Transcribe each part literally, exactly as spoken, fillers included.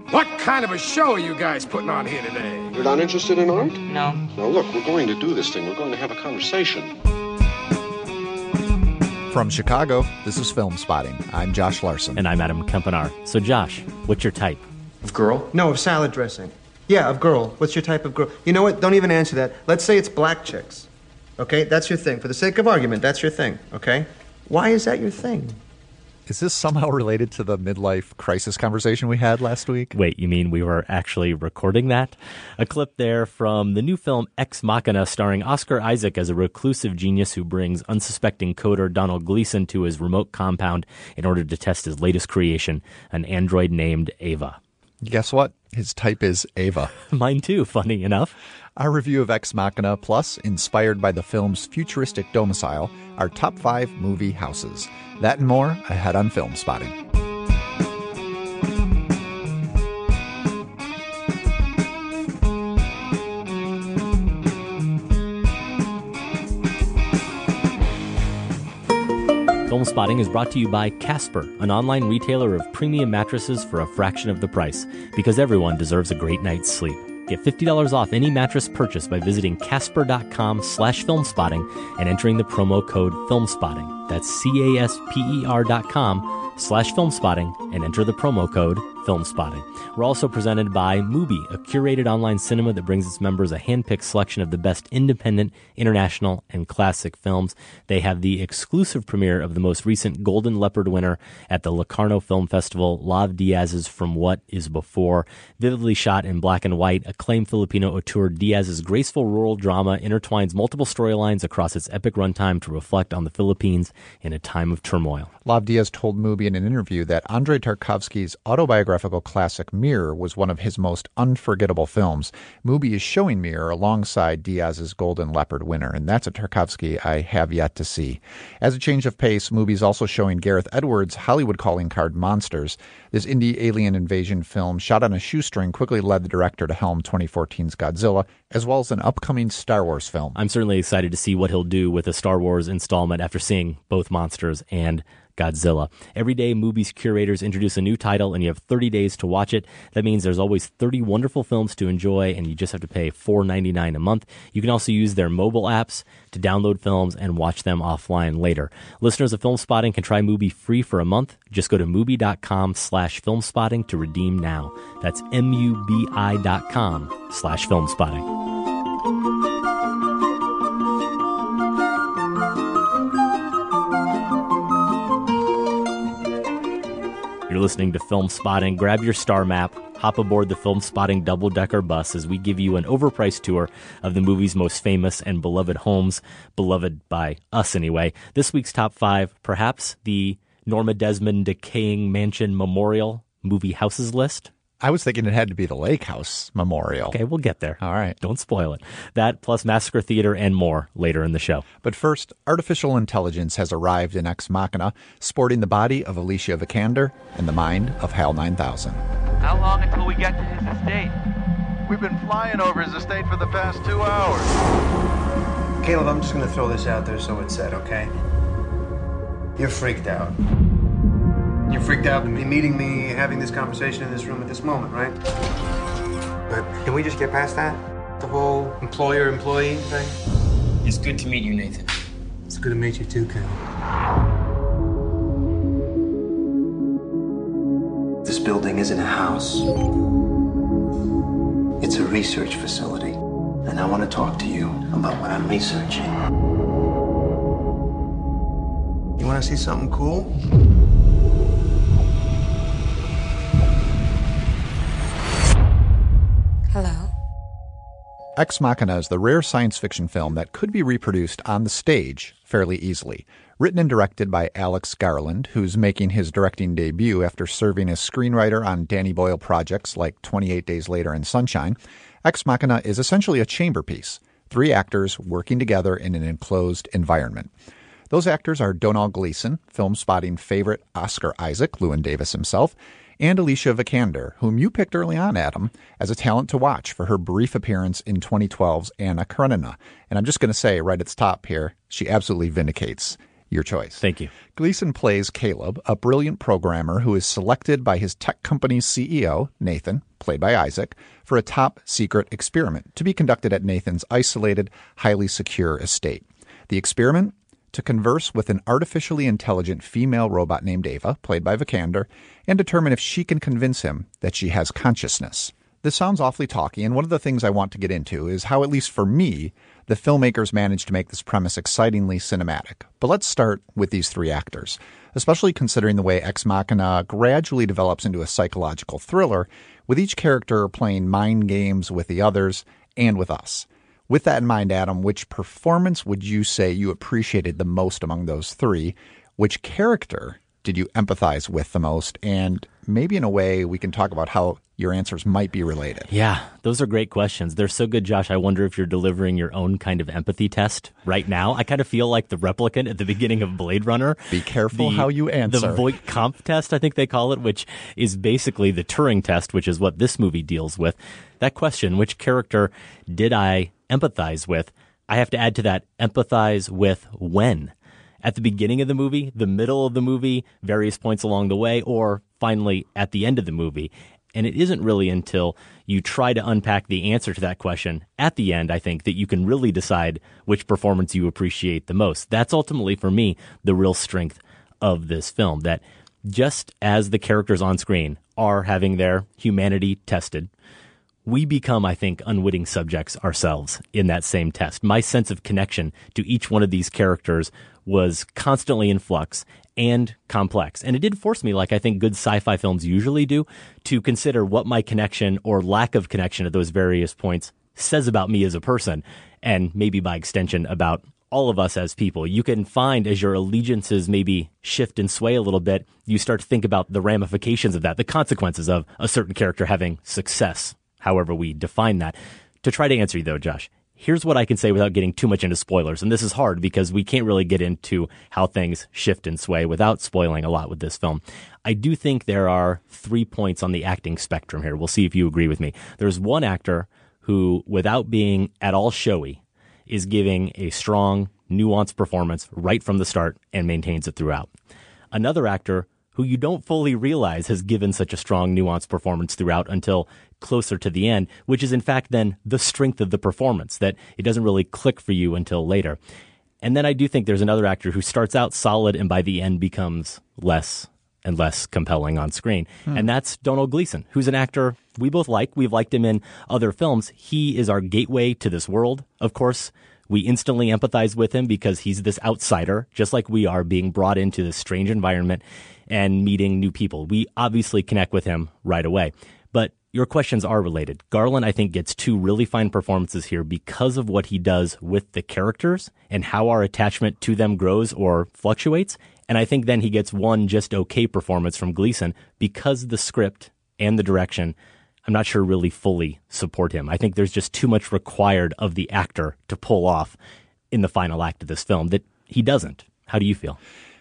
What kind of a show are you guys putting on here today? You're not interested in art? No. Well, look, we're going to do this thing. We're going to have a conversation. From Chicago, this is Film Spotting. I'm Josh Larson. And I'm Adam Kempenar. So, Josh, what's your type? Of girl? No, of salad dressing. Yeah, of girl. What's your type of girl? You know what? Don't even answer that. Let's say it's black chicks. Okay? That's your thing. For the sake of argument, that's your thing. Okay? Why is that your thing? Is this somehow related to the midlife crisis conversation we had last week? Wait, you mean we were actually recording that? A clip there from the new film Ex Machina, starring Oscar Isaac as a reclusive genius who brings unsuspecting coder Donald Gleason to his remote compound in order to test his latest creation, an android named Ava. Guess what? His type is Ava. Mine too, funny enough. Our review of Ex Machina, plus, inspired by the film's futuristic domicile, our top five movie houses. That and more ahead on Film Spotting. Film Spotting is brought to you by Casper, an online retailer of premium mattresses for a fraction of the price, because everyone deserves a great night's sleep. Get fifty dollars off any mattress purchase by visiting casper.com slash filmspotting and entering the promo code FilmSpotting. That's C-A-S-P-E-R dot com slash filmspotting and enter the promo code FilmSpotting. We're also presented by Mubi, a curated online cinema that brings its members a hand-picked selection of the best independent, international, and classic films. They have the exclusive premiere of the most recent Golden Leopard winner at the Locarno Film Festival, Lav Diaz's From What Is Before. Vividly shot in black and white, acclaimed Filipino auteur Diaz's graceful rural drama intertwines multiple storylines across its epic runtime to reflect on the Philippines in a time of turmoil. Lav Diaz told Mubi in an interview that Andrei Tarkovsky's autobiographical classic Mirror was one of his most unforgettable films. Mubi is showing Mirror alongside Diaz's Golden Leopard winner, and that's a Tarkovsky I have yet to see. As a change of pace, Mubi is also showing Gareth Edwards' Hollywood calling card Monsters. This indie alien invasion film, shot on a shoestring, quickly led the director to helm twenty fourteen's Godzilla, as well as an upcoming Star Wars film. I'm certainly excited to see what he'll do with a Star Wars installment after seeing both Monsters and Godzilla. Every day, Mubi's curators introduce a new title, and you have thirty days to watch it. That means there's always thirty wonderful films to enjoy, and you just have to pay four dollars and ninety-nine cents a month. You can also use their mobile apps to download films and watch them offline later. Listeners of Film Spotting can try Mubi free for a month. Just go to Mubi.com slash filmspotting to redeem now. That's M-U-B-I dot com slash filmspotting. You're listening to Film Spotting. Grab your star map, hop aboard the Film Spotting double-decker bus as we give you an overpriced tour of the movie's most famous and beloved homes, beloved by us anyway. This week's top five, perhaps the Norma Desmond Decaying Mansion Memorial movie houses list. I was thinking it had to be the Lake House Memorial. Okay, we'll get there. All right. Don't spoil it. That plus Massacre Theater and more later in the show. But first, artificial intelligence has arrived in Ex Machina, sporting the body of Alicia Vikander and the mind of Hal nine thousand. How long until we get to his estate? We've been flying over his estate for the past two hours. Caleb, I'm just going to throw this out there so it's said, okay? You're freaked out. You're freaked out to be meeting me, having this conversation in this room at this moment, right? But can we just get past that? The whole employer-employee thing? It's good to meet you, Nathan. It's good to meet you too, Ken. This building isn't a house. It's a research facility. And I want to talk to you about what I'm researching. You want to see something cool? Hello. Ex Machina is the rare science fiction film that could be reproduced on the stage fairly easily. Written and directed by Alex Garland, who's making his directing debut after serving as screenwriter on Danny Boyle projects like twenty-eight Days Later and Sunshine, Ex Machina is essentially a chamber piece, three actors working together in an enclosed environment. Those actors are Donald Gleason, Film Spotting favorite Oscar Isaac, Llewyn Davis himself, and Alicia Vikander, whom you picked early on, Adam, as a talent to watch for her brief appearance in twenty twelve's Anna Karenina. And I'm just going to say right at the top here, she absolutely vindicates. Your choice. Thank you. Gleason plays Caleb, a brilliant programmer who is selected by his tech company's C E O, Nathan, played by Isaac, for a top-secret experiment to be conducted at Nathan's isolated, highly secure estate. The experiment? To converse with an artificially intelligent female robot named Ava, played by Vikander, and determine if she can convince him that she has consciousness. This sounds awfully talky, and one of the things I want to get into is how, at least for me, the filmmakers managed to make this premise excitingly cinematic. But let's start with these three actors, especially considering the way Ex Machina gradually develops into a psychological thriller, with each character playing mind games with the others and with us. With that in mind, Adam, which performance would you say you appreciated the most among those three? Which character did you empathize with the most? And maybe in a way we can talk about how your answers might be related. Yeah, those are great questions. They're so good, Josh. I wonder if you're delivering your own kind of empathy test right now. I kind of feel like the replicant at the beginning of Blade Runner. Be careful the, how you answer. The Voight-Kampff test, I think they call it, which is basically the Turing test, which is what this movie deals with. That question, which character did I empathize with? I have to add to that, empathize with when? At the beginning of the movie, the middle of the movie, various points along the way, or finally at the end of the movie. And it isn't really until you try to unpack the answer to that question at the end, I think, that you can really decide which performance you appreciate the most. That's ultimately, for me, the real strength of this film, that just as the characters on screen are having their humanity tested, we become, I think, unwitting subjects ourselves in that same test. My sense of connection to each one of these characters was constantly in flux and complex. And it did force me, like I think good sci-fi films usually do, to consider what my connection or lack of connection at those various points says about me as a person, and maybe by extension about all of us as people. You can find as your allegiances maybe shift and sway a little bit, you start to think about the ramifications of that, the consequences of a certain character having success, however we define that. To try to answer you though, Josh, here's what I can say without getting too much into spoilers. And this is hard because we can't really get into how things shift and sway without spoiling a lot with this film. I do think there are three points on the acting spectrum here. We'll see if you agree with me. There's one actor who, without being at all showy, is giving a strong, nuanced performance right from the start and maintains it throughout. Another actor who you don't fully realize has given such a strong, nuanced performance throughout until closer to the end, which is in fact then the strength of the performance, that it doesn't really click for you until later. And then I do think there's another actor who starts out solid and by the end becomes less and less compelling on screen. Hmm. And that's Domhnall Gleeson, who's an actor we both like. We've liked him in other films. He is our gateway to this world, of course. We instantly empathize with him because he's this outsider, just like we are, being brought into this strange environment and meeting new people. We obviously connect with him right away. But your questions are related. Garland, I think, gets two really fine performances here because of what he does with the characters and how our attachment to them grows or fluctuates. And I think then he gets one just okay performance from Gleeson because the script and the direction, I'm not sure, really fully support him. I think there's just too much required of the actor to pull off in the final act of this film that he doesn't. How do you feel?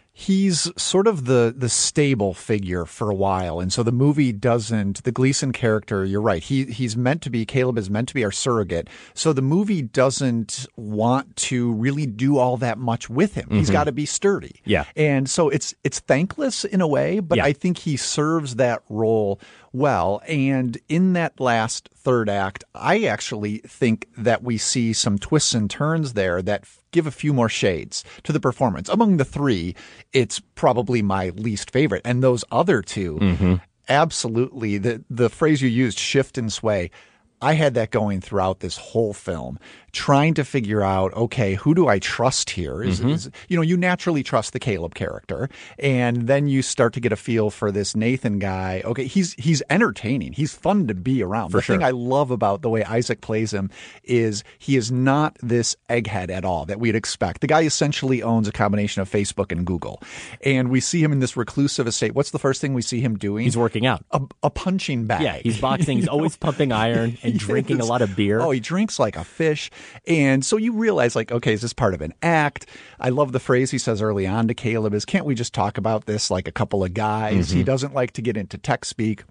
He's sort of the the stable figure for a while. And so the movie doesn't, the Gleeson character, you're right, he he's meant to be, Caleb is meant to be our surrogate. So the movie doesn't want to really do all that much with him. Mm-hmm. He's got to be sturdy. Yeah. And so it's it's thankless in a way, but yeah. I think he serves that role well. And in that last third act, I actually think that we see some twists and turns there that give a few more shades to the performance. Among the three, it's probably my least favorite. And those other two, mm-hmm. absolutely, the the phrase you used, shift and sway, I had that going throughout this whole film, trying to figure out, okay, who do I trust here? Is, mm-hmm. is, you know, you naturally trust the Caleb character, and then you start to get a feel for this Nathan guy. Okay, he's he's entertaining. He's fun to be around. For the sure. thing I love about the way Isaac plays him is he is not this egghead at all that we'd expect. The guy essentially owns a combination of Facebook and Google, and we see him in this reclusive estate. What's the first thing we see him doing? He's working out. A, a punching bag. Yeah, he's boxing. He's know? always pumping iron and drinking a lot of beer. Oh, he drinks like a fish. And so you realize, like, okay, is this part of an act? I love the phrase he says early on to Caleb is, can't we just talk about this like a couple of guys? Mm-hmm. He doesn't like to get into tech speak.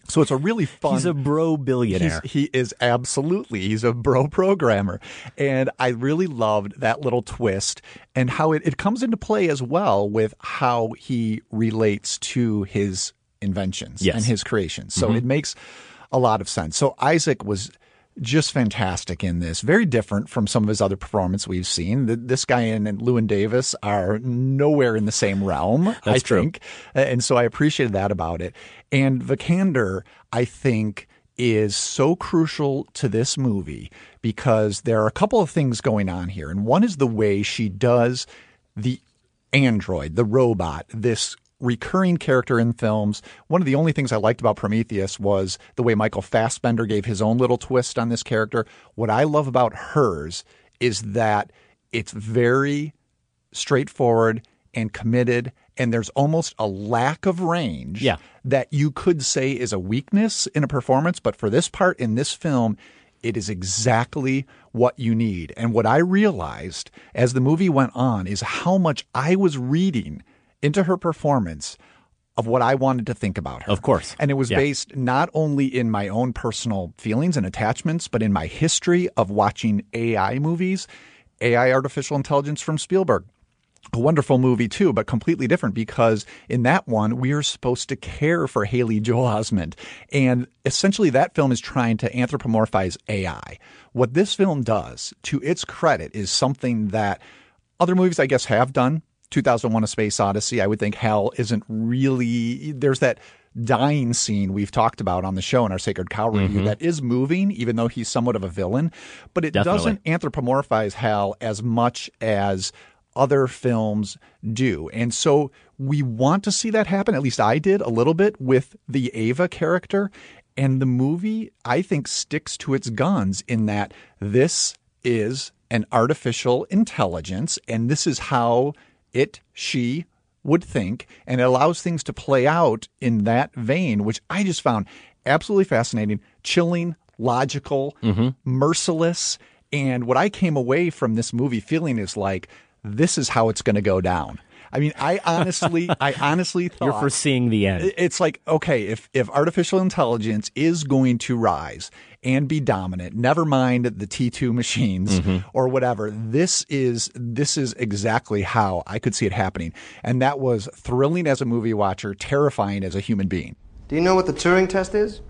So it's a really fun... He's a bro billionaire. He's, he is absolutely. He's a bro programmer. And I really loved that little twist and how it, it comes into play as well with how he relates to his inventions yes. and his creations. So mm-hmm. it makes a lot of sense. So Isaac was just fantastic in this. Very different from some of his other performances we've seen. This guy and Llewyn Davis are nowhere in the same realm, That's I true. think. And so I appreciated that about it. And Vikander, I think, is so crucial to this movie because there are a couple of things going on here. And one is the way she does the android, the robot, this recurring character in films. One of the only things I liked about Prometheus was the way Michael Fassbender gave his own little twist on this character. What I love about hers is that it's very straightforward and committed, and there's almost a lack of range yeah. that you could say is a weakness in a performance. But for this part in this film, it is exactly what you need. And what I realized as the movie went on is how much I was reading into her performance of what I wanted to think about her. Of course. And it was yeah. based not only in my own personal feelings and attachments, but in my history of watching A I movies, A I, artificial intelligence from Spielberg. A wonderful movie too, but completely different because in that one, we are supposed to care for Haley Joel Osment. And essentially that film is trying to anthropomorphize A I. What this film does, to its credit, is something that other movies, I guess, have done. two thousand one: A Space Odyssey, I would think Hal isn't really – there's that dying scene we've talked about on the show in our Sacred Cow review mm-hmm. that is moving, even though he's somewhat of a villain. But it Definitely. doesn't anthropomorphize Hal as much as other films do. And so we want to see that happen, at least I did a little bit, with the Ava character. And the movie, I think, sticks to its guns in that this is an artificial intelligence, and this is how it, she would think, and it allows things to play out in that vein, which I just found absolutely fascinating, chilling, logical, mm-hmm. merciless. And what I came away from this movie feeling is like, this is how it's going to go down. I mean, I honestly, I honestly thought you're foreseeing the end. It's like, okay, if if artificial intelligence is going to rise and be dominant, never mind the T two machines mm-hmm. or whatever, this is this is exactly how I could see it happening, and that was thrilling as a movie watcher, terrifying as a human being. Do you know what the Turing test is?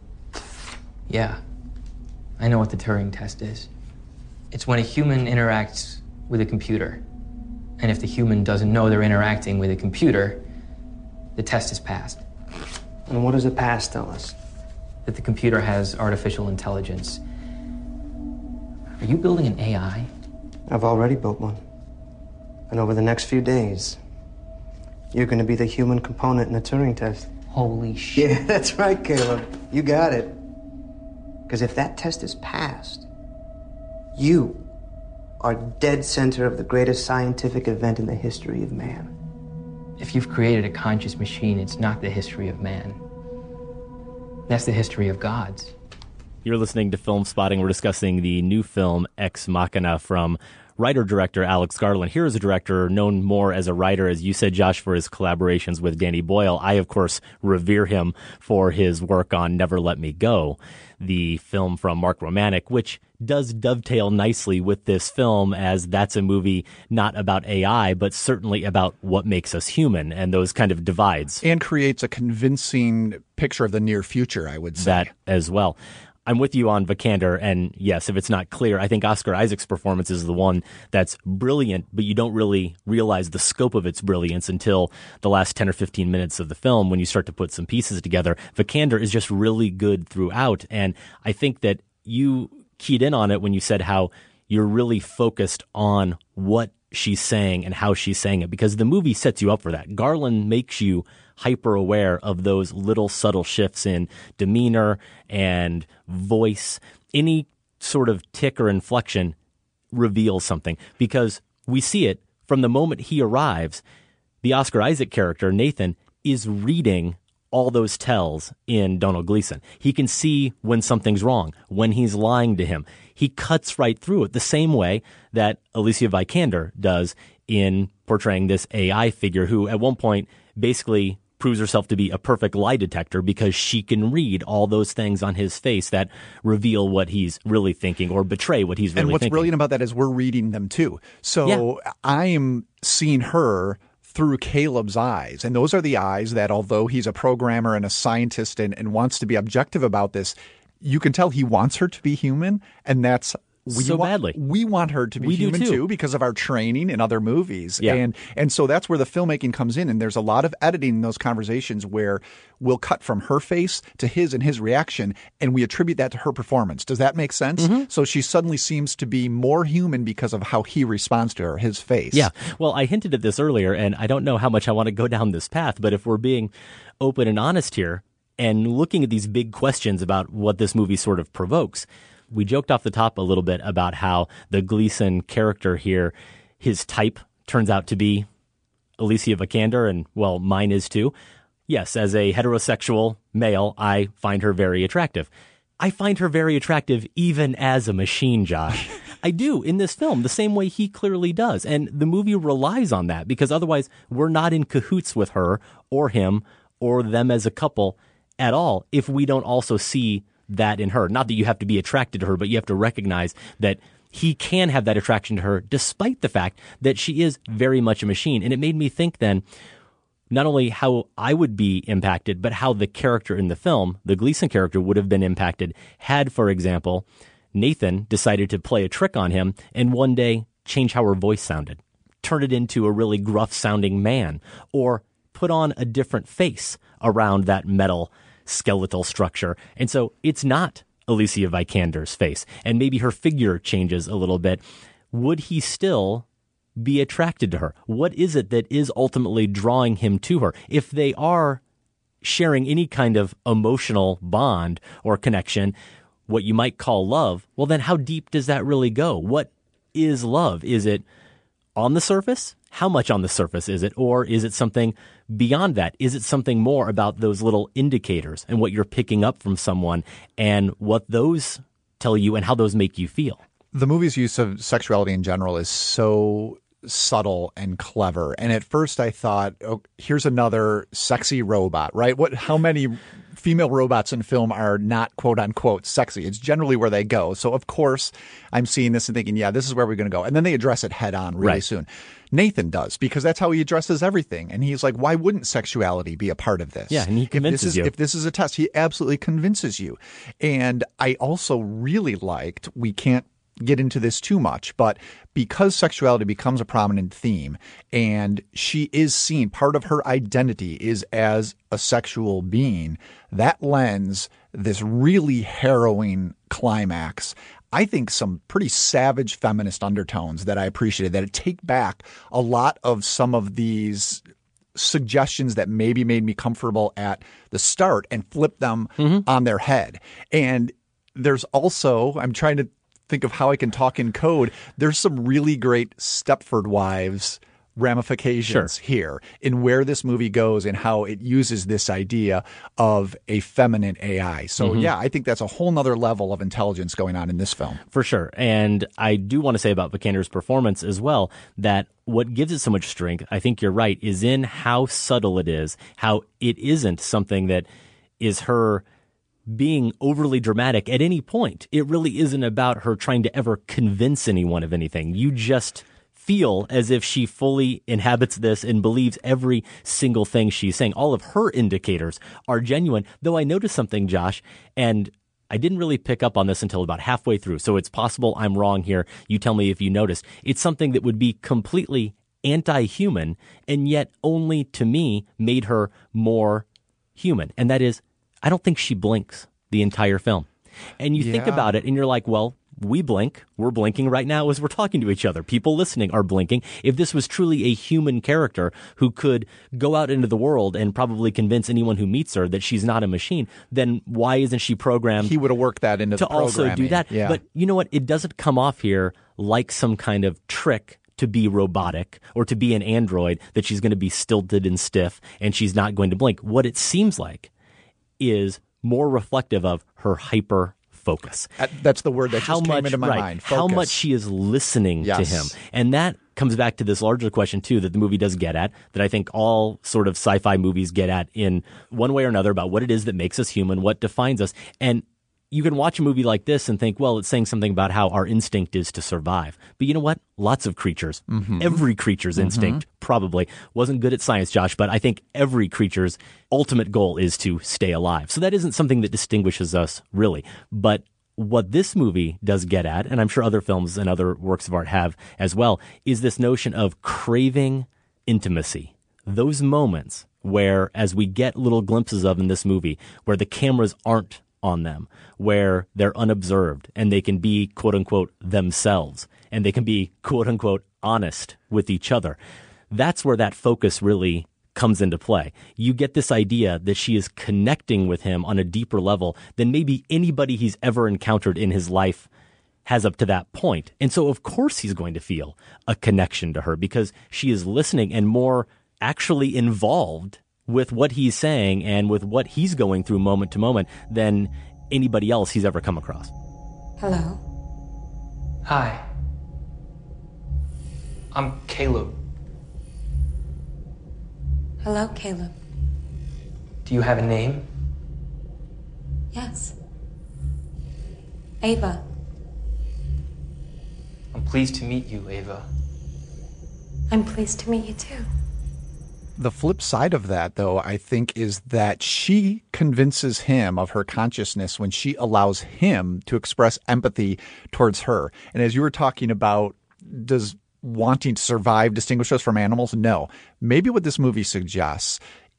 Yeah, I know what the Turing test is. It's when a human interacts with a computer. And if the human doesn't know they're interacting with a computer, the test is passed. And what does a pass tell us? That the computer has artificial intelligence. Are you building an A I? I've already built one. And over the next few days, you're going to be the human component in the Turing test. Holy shit. Yeah, that's right, Caleb. You got it. Because if that test is passed, you are dead center of the greatest scientific event in the history of man. If you've created a conscious machine, it's not the history of man. That's the history of gods. You're listening to Film Spotting. We're discussing the new film Ex Machina from writer-director Alex Garland. Here is a director known more as a writer, as you said, Josh, for his collaborations with Danny Boyle. I, of course, revere him for his work on Never Let Me Go, the film from Mark Romanek, which does dovetail nicely with this film, as that's a movie not about A I, but certainly about what makes us human and those kind of divides. And creates a convincing picture of the near future, I would say. That as well. I'm with you on Vikander, and yes, if it's not clear, I think Oscar Isaac's performance is the one that's brilliant, but you don't really realize the scope of its brilliance until the last ten or fifteen minutes of the film when you start to put some pieces together. Vikander is just really good throughout, and I think that you keyed in on it when you said how you're really focused on what she's saying and how she's saying it, because the movie sets you up for that. Garland makes you hyper aware of those little subtle shifts in demeanor and voice. Any sort of tick or inflection reveals something, because we see it from the moment he arrives. The Oscar Isaac character, Nathan, is reading all those tells in Donald Gleason. He can see when something's wrong, when he's lying to him. He cuts right through it the same way that Alicia Vikander does in portraying this A I figure who at one point basically proves herself to be a perfect lie detector because she can read all those things on his face that reveal what he's really thinking or betray what he's really and what's thinking. brilliant about that is we're reading them too. So Yeah. I'm seeing her through Caleb's eyes. And those are the eyes that, although he's a programmer and a scientist and, and wants to be objective about this, you can tell he wants her to be human. And that's we so wa- badly. We want her to be We do human too. too because of our training in other movies. Yeah. And and so that's where the filmmaking comes in. And there's a lot of editing in those conversations where we'll cut from her face to his and his reaction, and we attribute that to her performance. Does that make sense? Mm-hmm. So she suddenly seems to be more human because of how he responds to her, his face. Yeah. Well, I hinted at this earlier, and I don't know how much I want to go down this path, but if we're being open and honest here and looking at these big questions about what this movie sort of provokes, we joked off the top a little bit about how the Gleason character here, his type turns out to be Alicia Vikander, and, well, mine is too. Yes, as a heterosexual male, I find her very attractive. I find her very attractive even as a machine, Josh. I do in this film, the same way he clearly does. And the movie relies on that because otherwise we're not in cahoots with her or him or them as a couple at all if we don't also see that in her. Not that you have to be attracted to her, but you have to recognize that he can have that attraction to her despite the fact that she is very much a machine. And it made me think then not only how I would be impacted, but how the character in the film, the Gleason character, would have been impacted had, for example, Nathan decided to play a trick on him and one day change how her voice sounded, turn it into a really gruff-sounding man, or put on a different face around that metal skeletal structure. And so it's not Alicia Vikander's face, and maybe her figure changes a little bit. Would he still be attracted to her? What is it that is ultimately drawing him to her? If they are sharing any kind of emotional bond or connection, what you might call love, well, then how deep does that really go? What is love? Is it on the surface? How much on the surface is it? Or is it something beyond that? Is it something more about those little indicators and what you're picking up from someone and what those tell you and how those make you feel? The movie's use of sexuality in general is so subtle and clever. And at first I thought, oh, here's another sexy robot, right? What? How many female robots in film are not quote unquote sexy? It's generally where they go. So of course I'm seeing this and thinking, yeah, this is where we're going to go. And then they address it head on really Right. soon. Nathan does, because that's how he addresses everything. And he's like, why wouldn't sexuality be a part of this? Yeah, and he convinces if this is, you. If this is a test, he absolutely convinces you. And I also really liked, we can't get into this too much, but because sexuality becomes a prominent theme and she is seen, part of her identity is as a sexual being, that lends this really harrowing climax, I think, some pretty savage feminist undertones that I appreciated, that take back a lot of some of these suggestions that maybe made me comfortable at the start and flip them Mm-hmm. on their head. And there's also, I'm trying to think of how I can talk in code. There's some really great Stepford Wives ramifications Sure. here in where this movie goes and how it uses this idea of a feminine A I. So Mm-hmm. yeah, I think that's a whole nother level of intelligence going on in this film. For sure. And I do want to say about Vikander's performance as well, that what gives it so much strength, I think you're right, is in how subtle it is, how it isn't something that is her being overly dramatic at any point. It really isn't about her trying to ever convince anyone of anything. You just feel as if she fully inhabits this and believes every single thing she's saying. All of her indicators are genuine, though I noticed something, Josh, and I didn't really pick up on this until about halfway through, so it's possible I'm wrong here. You tell me if you notice. It's something that would be completely anti-human, and yet only to me made her more human, and that is, I don't think she blinks the entire film. And you think Yeah. about it, and you're like, well, we blink. We're blinking right now as we're talking to each other. People listening are blinking. If this was truly a human character who could go out into the world and probably convince anyone who meets her that she's not a machine, then why isn't she programmed He would have worked that into to the also do programming. that? Yeah. But you know what? It doesn't come off here like some kind of trick to be robotic or to be an android, that she's going to be stilted and stiff and she's not going to blink. What it seems like is more reflective of her hyper focus. Uh, That's the word that how just much, came into my right, mind. How Focus. much she is listening Yes. to him. And that comes back to this larger question, too, that the movie does get at, that I think all sort of sci-fi movies get at in one way or another about what it is that makes us human, what defines us. And you can watch a movie like this and think, well, it's saying something about how our instinct is to survive. But you know what? Lots of creatures, mm-hmm. every creature's mm-hmm. instinct probably wasn't good at science, Josh, but I think every creature's ultimate goal is to stay alive. So that isn't something that distinguishes us, really. But what this movie does get at, and I'm sure other films and other works of art have as well, is this notion of craving intimacy. Those moments where, as we get little glimpses of in this movie, where the cameras aren't on them, where they're unobserved and they can be, quote unquote, themselves, and they can be, quote unquote, honest with each other. That's where that focus really comes into play. You get this idea that she is connecting with him on a deeper level than maybe anybody he's ever encountered in his life has up to that point. And so, of course, he's going to feel a connection to her because she is listening and more actually involved with what he's saying and with what he's going through moment to moment than anybody else he's ever come across. Hello. Hi. I'm Caleb. Hello, Caleb. Do you have a name? Yes. Ava. I'm pleased to meet you, Ava. I'm pleased to meet you, too. The flip side of that, though, I think, is that she convinces him of her consciousness when she allows him to express empathy towards her. And as you were talking about, does wanting to survive distinguish us from animals? No. Maybe what this movie suggests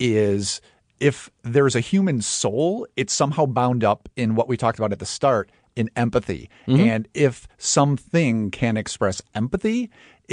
is if there's a human soul, it's somehow bound up in what we talked about at the start, in empathy. Mm-hmm. And if something can express empathy,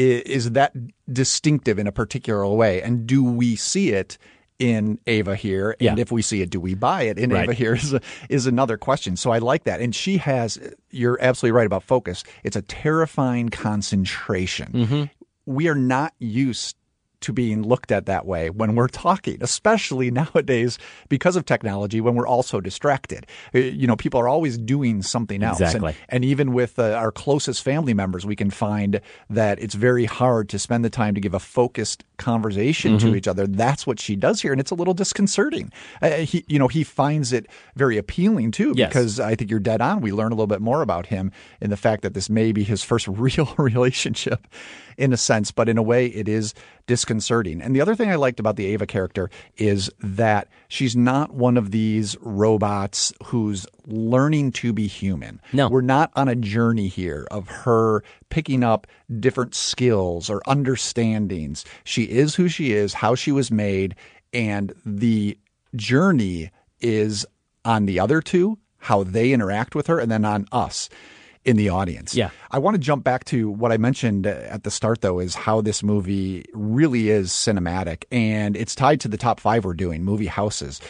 is that distinctive in a particular way? And do we see it in Ava here? And yeah. if we see it, do we buy it in right. Ava here is, a, is another question. So I like that. And she has, you're absolutely right about focus. It's a terrifying concentration. Mm-hmm. We are not used to being looked at that way when we're talking, especially nowadays because of technology when we're also distracted. You know, people are always doing something else. Exactly. And, and even with uh, our closest family members, we can find that it's very hard to spend the time to give a focused conversation mm-hmm. to each other. That's what she does here, and it's a little disconcerting. Uh, he, you know, he finds it very appealing, too, yes. because I think you're dead on. We learn a little bit more about him in the fact that this may be his first real relationship in a sense, but in a way it is disconcerting. And the other thing I liked about the Ava character is that she's not one of these robots who's learning to be human. No. We're not on a journey here of her picking up different skills or understandings. She is who she is, how she was made, and the journey is on the other two, how they interact with her, and then on us in the audience. Yeah. I want to jump back to what I mentioned at the start, though, is how this movie really is cinematic, and it's tied to the top five we're doing, movie houses.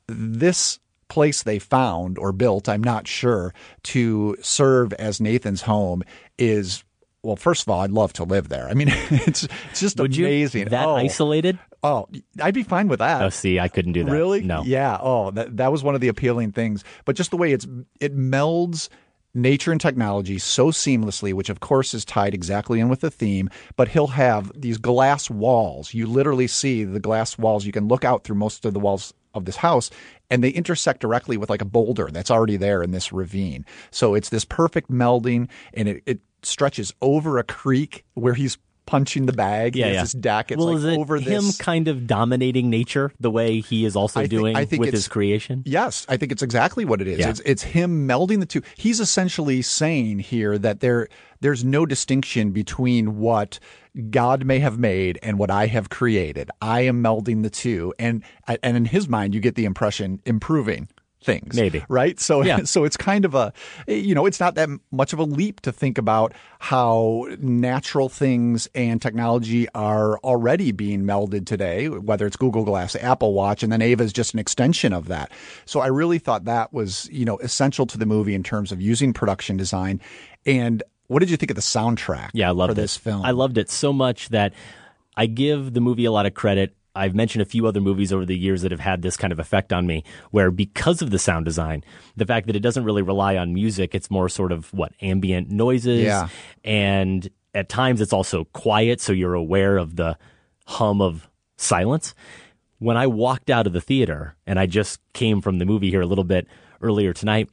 This place they found or built, I'm not sure, to serve as Nathan's home is, well, first of all, I'd love to live there. I mean, it's it's just Would amazing. You? That oh. isolated? Oh, I'd be fine with that. Oh, see, I couldn't do that. Really? No. Yeah. Oh, that that was one of the appealing things. But just the way it's it melds nature and technology so seamlessly, which of course is tied exactly in with the theme, but he'll have these glass walls. You literally see the glass walls. You can look out through most of the walls of this house, and they intersect directly with like a boulder that's already there in this ravine. So it's this perfect melding, and it, it stretches over a creek where he's punching the bag. Yeah, He has yeah. this deck. It's well, like is it over him this. kind of dominating nature the way he is also I think- doing I think with it's- his creation? Yes, I think it's exactly what it is. Yeah. It's it's him melding the two. He's essentially saying here that there there's no distinction between what God may have made and what I have created. I am melding the two, and and in his mind, you get the impression improving things. Maybe. Right? So Yeah. so it's kind of a, you know, it's not that much of a leap to think about how natural things and technology are already being melded today, whether it's Google Glass, Apple Watch, and then Ava is just an extension of that. So I really thought that was, you know, essential to the movie in terms of using production design. And what did you think of the soundtrack Yeah, I loved for this it. film? I loved it so much that I give the movie a lot of credit. I've mentioned a few other movies over the years that have had this kind of effect on me, where because of the sound design, the fact that it doesn't really rely on music, it's more sort of, what, ambient noises. Yeah. And at times it's also quiet, so you're aware of the hum of silence. When I walked out of the theater, and I just came from the movie here a little bit earlier tonight,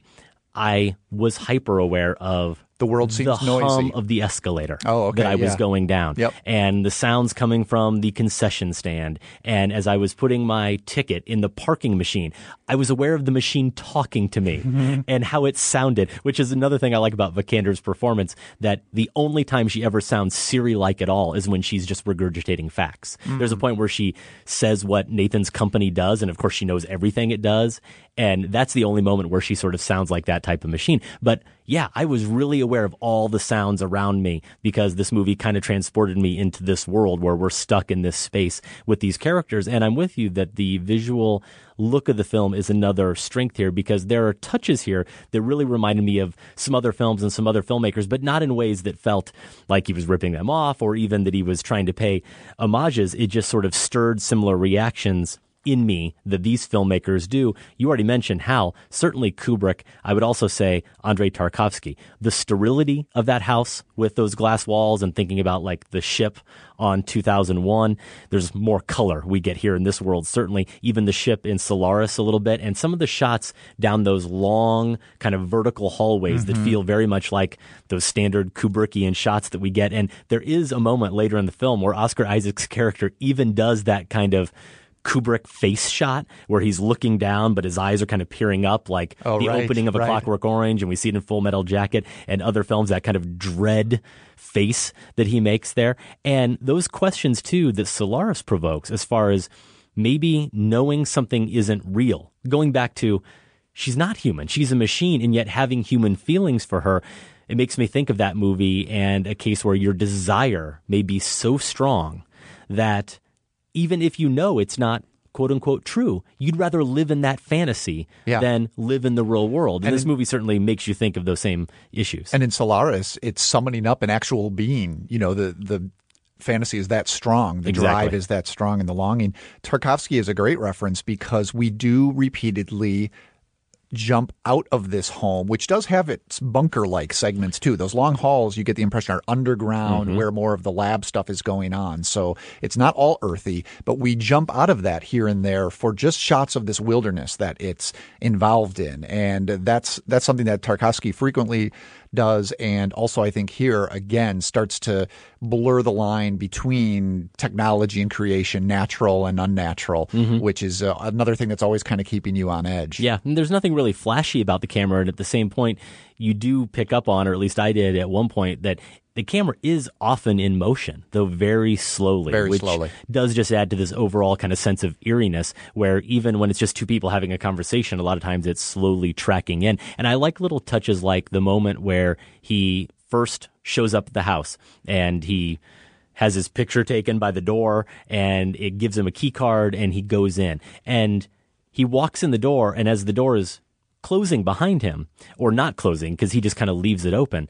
I was hyper aware of the world seems the noisy. hum of the escalator oh, okay, that I was yeah. going down. Yep. And the sounds coming from the concession stand. And as I was putting my ticket in the parking machine, I was aware of the machine talking to me mm-hmm. and how it sounded, which is another thing I like about Vikander's performance, that the only time she ever sounds Siri-like at all is when she's just regurgitating facts. Mm-hmm. There's a point where she says what Nathan's company does, and of course she knows everything it does. And that's the only moment where she sort of sounds like that type of machine. But yeah, I was really aware of all the sounds around me because this movie kind of transported me into this world where we're stuck in this space with these characters. And I'm with you that the visual look of the film is another strength here because there are touches here that really reminded me of some other films and some other filmmakers, but not in ways that felt like he was ripping them off or even that he was trying to pay homages. It just sort of stirred similar reactions in me that these filmmakers do. You already mentioned Hal, certainly Kubrick. I would also say Andrei Tarkovsky. The sterility of that house with those glass walls and thinking about like the ship on two thousand one, there's more color we get here in this world, certainly. Even the ship in Solaris a little bit, and some of the shots down those long kind of vertical hallways mm-hmm. that feel very much like those standard Kubrickian shots that we get. And there is a moment later in the film where Oscar Isaac's character even does that kind of Kubrick face shot where he's looking down, but his eyes are kind of peering up, like oh, the right, opening of A right. Clockwork Orange, and we see it in Full Metal Jacket and other films, that kind of dread face that he makes there. And those questions, too, that Solaris provokes as far as maybe knowing something isn't real. Going back to, she's not human, she's a machine, and yet having human feelings for her, it makes me think of that movie and a case where your desire may be so strong that even if you know it's not quote unquote true, you'd rather live in that fantasy yeah. than live in the real world. And, and this in, movie certainly makes you think of those same issues. And in Solaris, it's summoning up an actual being. You know, the the fantasy is that strong. The exactly. drive is that strong, and the longing. Tarkovsky is a great reference because we do repeatedly jump out of this home, which does have its bunker-like segments too. Those long halls, you get the impression, are underground, mm-hmm. where more of the lab stuff is going on. So it's not all earthy, but we jump out of that here and there for just shots of this wilderness that it's involved in. And that's that's something that Tarkovsky frequently does, and also I think here again starts to blur the line between technology and creation, natural and unnatural, mm-hmm. which is uh, another thing that's always kind of keeping you on edge. Yeah, and there's nothing really flashy about the camera, and at the same point, you do pick up on, or at least I did at one point, that the camera is often in motion, though very slowly, very which slowly. does just add to this overall kind of sense of eeriness, where even when it's just two people having a conversation, a lot of times it's slowly tracking in. And I like little touches like the moment where he first shows up at the house and he has his picture taken by the door and it gives him a key card and he goes in. And he walks in the door, and as the door is closing behind him, or not closing because he just kind of leaves it open,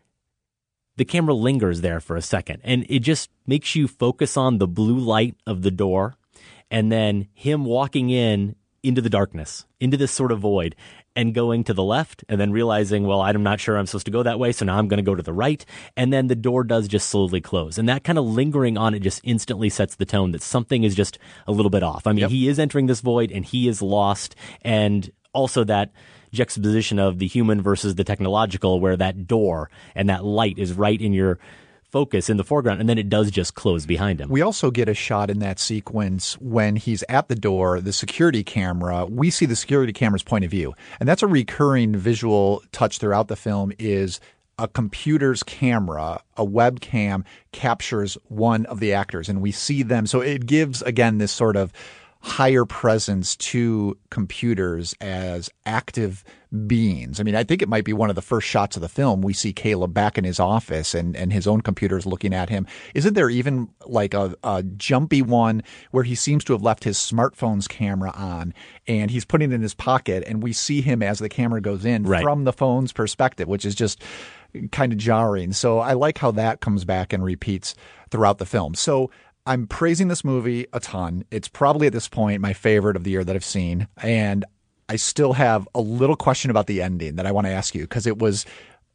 the camera lingers there for a second, and it just makes you focus on the blue light of the door and then him walking in into the darkness, into this sort of void, and going to the left and then realizing, well, I'm not sure I'm supposed to go that way, so now I'm going to go to the right. And then the door does just slowly close. And that kind of lingering on it just instantly sets the tone that something is just a little bit off. I mean, yep. he is entering this void and he is lost. And also that juxtaposition of the human versus the technological, where that door and that light is right in your focus in the foreground, and then it does just close behind him. We also get a shot in that sequence when he's at the door, the security camera, we see the security camera's point of view. And that's a recurring visual touch throughout the film, is a computer's camera, a webcam, captures one of the actors, and we see them. So it gives, again, this sort of higher presence to computers as active beings. I mean, I think it might be one of the first shots of the film. We see Caleb back in his office and, and his own computer is looking at him. Isn't there even like a, a jumpy one where he seems to have left his smartphone's camera on and he's putting it in his pocket, and we see him as the camera goes in right. from the phone's perspective, which is just kind of jarring. So I like how that comes back and repeats throughout the film. So I'm praising this movie a ton. It's probably at this point my favorite of the year that I've seen. And I still have a little question about the ending that I want to ask you, because it was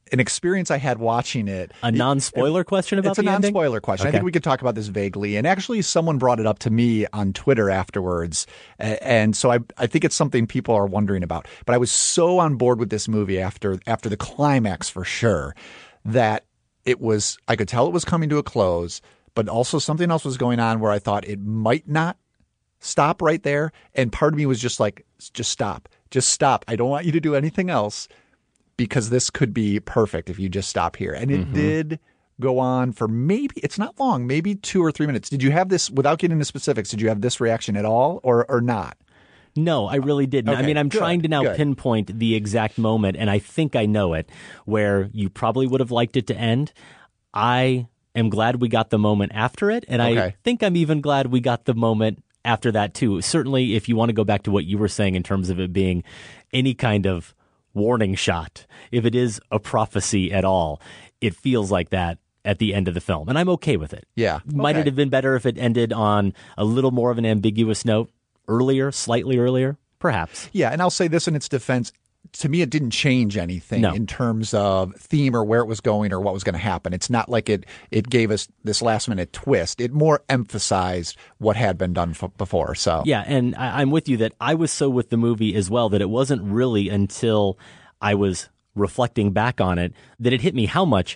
an experience I had watching it. A non-spoiler it, question about it's a the ending? non-spoiler question. Okay. I think we could talk about this vaguely. And actually, someone brought it up to me on Twitter afterwards. And so I, I think it's something people are wondering about. But I was so on board with this movie after after the climax for sure that it was, I could tell it was coming to a close, but also something else was going on where I thought it might not stop right there. And part of me was just like, just stop. Just stop. I don't want you to do anything else because this could be perfect if you just stop here. And it mm-hmm. did go on for maybe, it's not long, maybe two or three minutes. Did you have this, without getting into specifics, did you have this reaction at all or, or not? No, I really didn't. Okay, I mean, I'm good, trying to now good. pinpoint the exact moment, and I think I know it, where you probably would have liked it to end. I am glad we got the moment after it, and okay. I think I'm even glad we got the moment after that too. Certainly, if you want to go back to what you were saying in terms of it being any kind of warning shot, if it is a prophecy at all, it feels like that at the end of the film. And I'm okay with it. Yeah. Might okay. it have been better if it ended on a little more of an ambiguous note earlier, slightly earlier? Perhaps. Yeah. And I'll say this in its defense. To me, it didn't change anything no. in terms of theme or where it was going or what was going to happen. It's not like it it gave us this last minute twist. It more emphasized what had been done f- before. So yeah, and I, I'm with you that I was so with the movie as well that it wasn't really until I was reflecting back on it that it hit me how much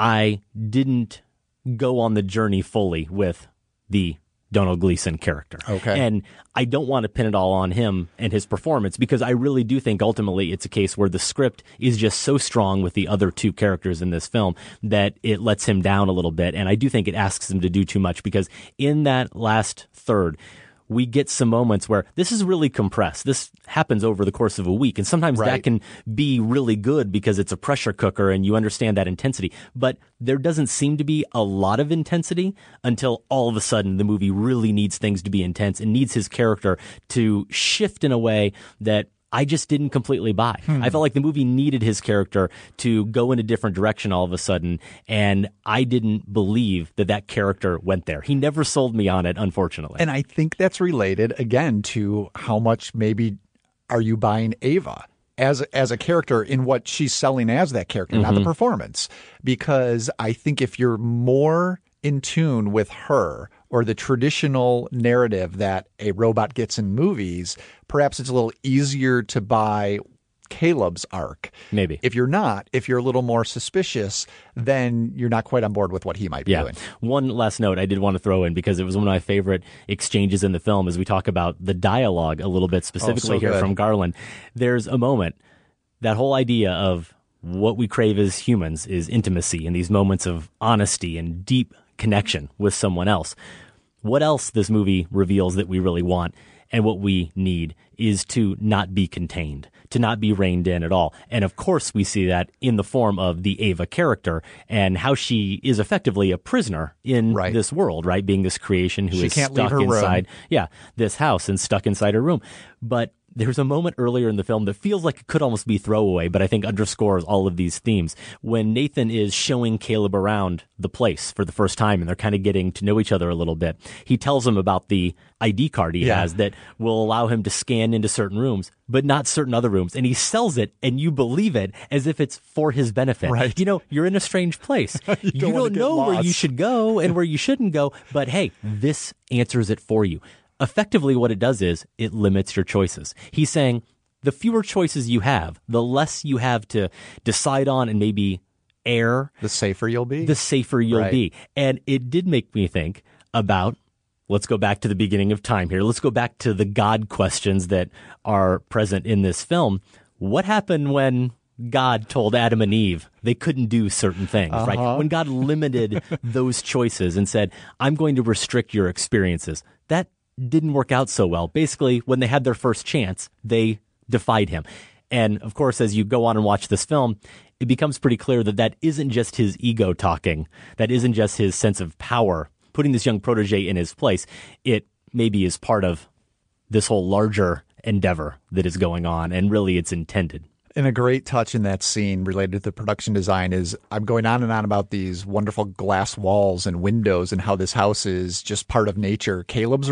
I didn't go on the journey fully with the Donald Gleason character. Okay. And I don't want to pin it all on him and his performance because I really do think ultimately it's a case where the script is just so strong with the other two characters in this film that it lets him down a little bit. And I do think it asks him to do too much because in that last third, we get some moments where this is really compressed. This happens over the course of a week. And sometimes right. that can be really good because it's a pressure cooker and you understand that intensity. But there doesn't seem to be a lot of intensity until all of a sudden the movie really needs things to be intense and needs his character to shift in a way that I just didn't completely buy. Hmm. I felt like the movie needed his character to go in a different direction all of a sudden, and I didn't believe that that character went there. He never sold me on it, unfortunately. And I think that's related, again, to how much maybe are you buying Ava as as a character in what she's selling as that character, mm-hmm. not the performance. Because I think if you're more in tune with her or the traditional narrative that a robot gets in movies, perhaps it's a little easier to buy Caleb's arc. Maybe. If you're not, if you're a little more suspicious, then you're not quite on board with what he might be yeah. doing. One last note I did want to throw in because it was one of my favorite exchanges in the film as we talk about the dialogue a little bit specifically oh, so here good. from Garland. There's a moment, that whole idea of what we crave as humans is intimacy and these moments of honesty and deep connection with someone else. What else this movie reveals that we really want and what we need is to not be contained, to not be reined in at all. And of course, we see that in the form of the Ava character and how she is effectively a prisoner in right. this world, right? Being this creation who she is can't stuck leave her inside, room. yeah, this house and stuck inside her room. But there's a moment earlier in the film that feels like it could almost be throwaway, but I think underscores all of these themes. When Nathan is showing Caleb around the place for the first time and they're kind of getting to know each other a little bit, he tells him about the I D card he yeah. has that will allow him to scan into certain rooms, but not certain other rooms. And he sells it and you believe it as if it's for his benefit. Right. You know, you're in a strange place. you don't, you don't know lost. where you should go and where you shouldn't go, but hey, this answers it for you. Effectively, what it does is it limits your choices. He's saying the fewer choices you have, the less you have to decide on and maybe err. The safer you'll be. The safer you'll right. be. And it did make me think about, let's go back to the beginning of time here. Let's go back to the God questions that are present in this film. What happened when God told Adam and Eve they couldn't do certain things, uh-huh. right? When God limited those choices and said, I'm going to restrict your experiences, that didn't work out so well. Basically, when they had their first chance, they defied him. And of course, as you go on and watch this film, it becomes pretty clear that that isn't just his ego talking. That isn't just his sense of power, putting this young protege in his place. It maybe is part of this whole larger endeavor that is going on, and really it's intended. And a great touch in that scene related to the production design is I'm going on and on about these wonderful glass walls and windows and how this house is just part of nature. Caleb's room,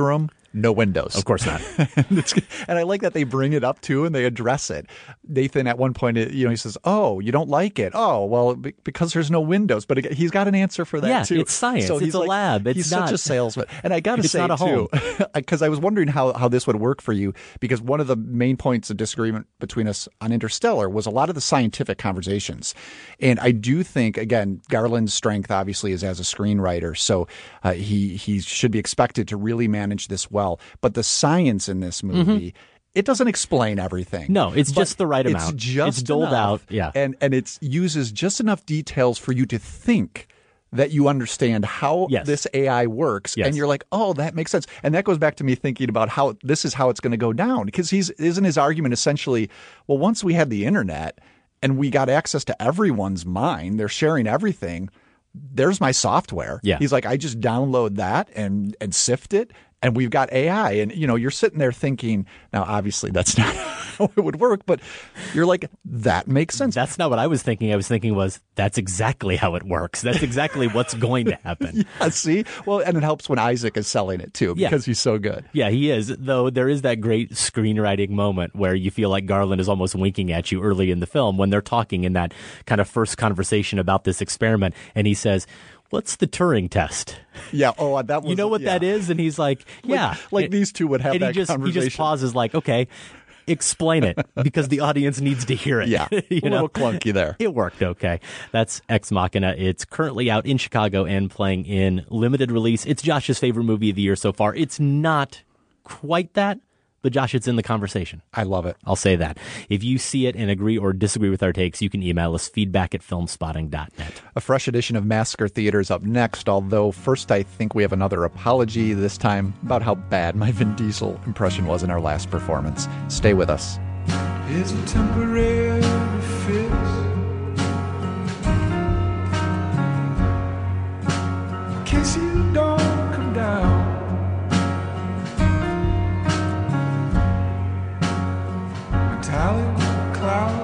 No windows. Of course not. and, it's, and I like that they bring it up too and they address it. Nathan at one point, you know, he says, "Oh, you don't like it? Oh, well, be- because there's no windows." But it, he's got an answer for that yeah, too. It's science. So it's he's a like, lab. It's he's not, such a salesman. And I got to say not a too, because I was wondering how how this would work for you. Because one of the main points of disagreement between us on Interstellar was a lot of the scientific conversations, and I do think again Garland's strength obviously is as a screenwriter, so uh, he he should be expected to really manage this well. But the science in this movie, mm-hmm. it doesn't explain everything. No, it's but just the right amount. It's just it's doled enough, out. Yeah, and and it uses just enough details for you to think that you understand how yes. this A I works, yes. and you're like, oh, that makes sense. And that goes back to me thinking about how this is how it's going to go down, because he's isn't his argument essentially, well, once we had the internet and we got access to everyone's mind, they're sharing everything. There's my software. Yeah. He's like, I just download that and and sift it, and we've got A I. And, you know, you're sitting there thinking, now, obviously, that's not how it would work, but you're like, that makes sense. That's not what I was thinking. I was thinking was, that's exactly how it works. That's exactly what's going to happen. Yeah, see? Well, and it helps when Isaac is selling it, too, because yeah. he's so good. Yeah, he is. Though there is that great screenwriting moment where you feel like Garland is almost winking at you early in the film when they're talking in that kind of first conversation about this experiment. And he says, "What's the Turing test?" Yeah. Oh, that was. You know what yeah. that is? And he's like, "Yeah." Like, like it, these two would have and that he just, conversation. He just pauses, like, "Okay, explain it," because the audience needs to hear it. Yeah. you a know? little clunky there. It worked okay. That's Ex Machina. It's currently out in Chicago and playing in limited release. It's Josh's favorite movie of the year so far. It's not quite that. But Josh, it's in the conversation. I love it. I'll say that. If you see it and agree or disagree with our takes, you can email us feedback at filmspotting dot net. A fresh edition of Massacre Theater is up next, although first I think we have another apology, this time about how bad my Vin Diesel impression was in our last performance. Stay with us. It's a temporary fix. In case you don't come down. Metallic cloud,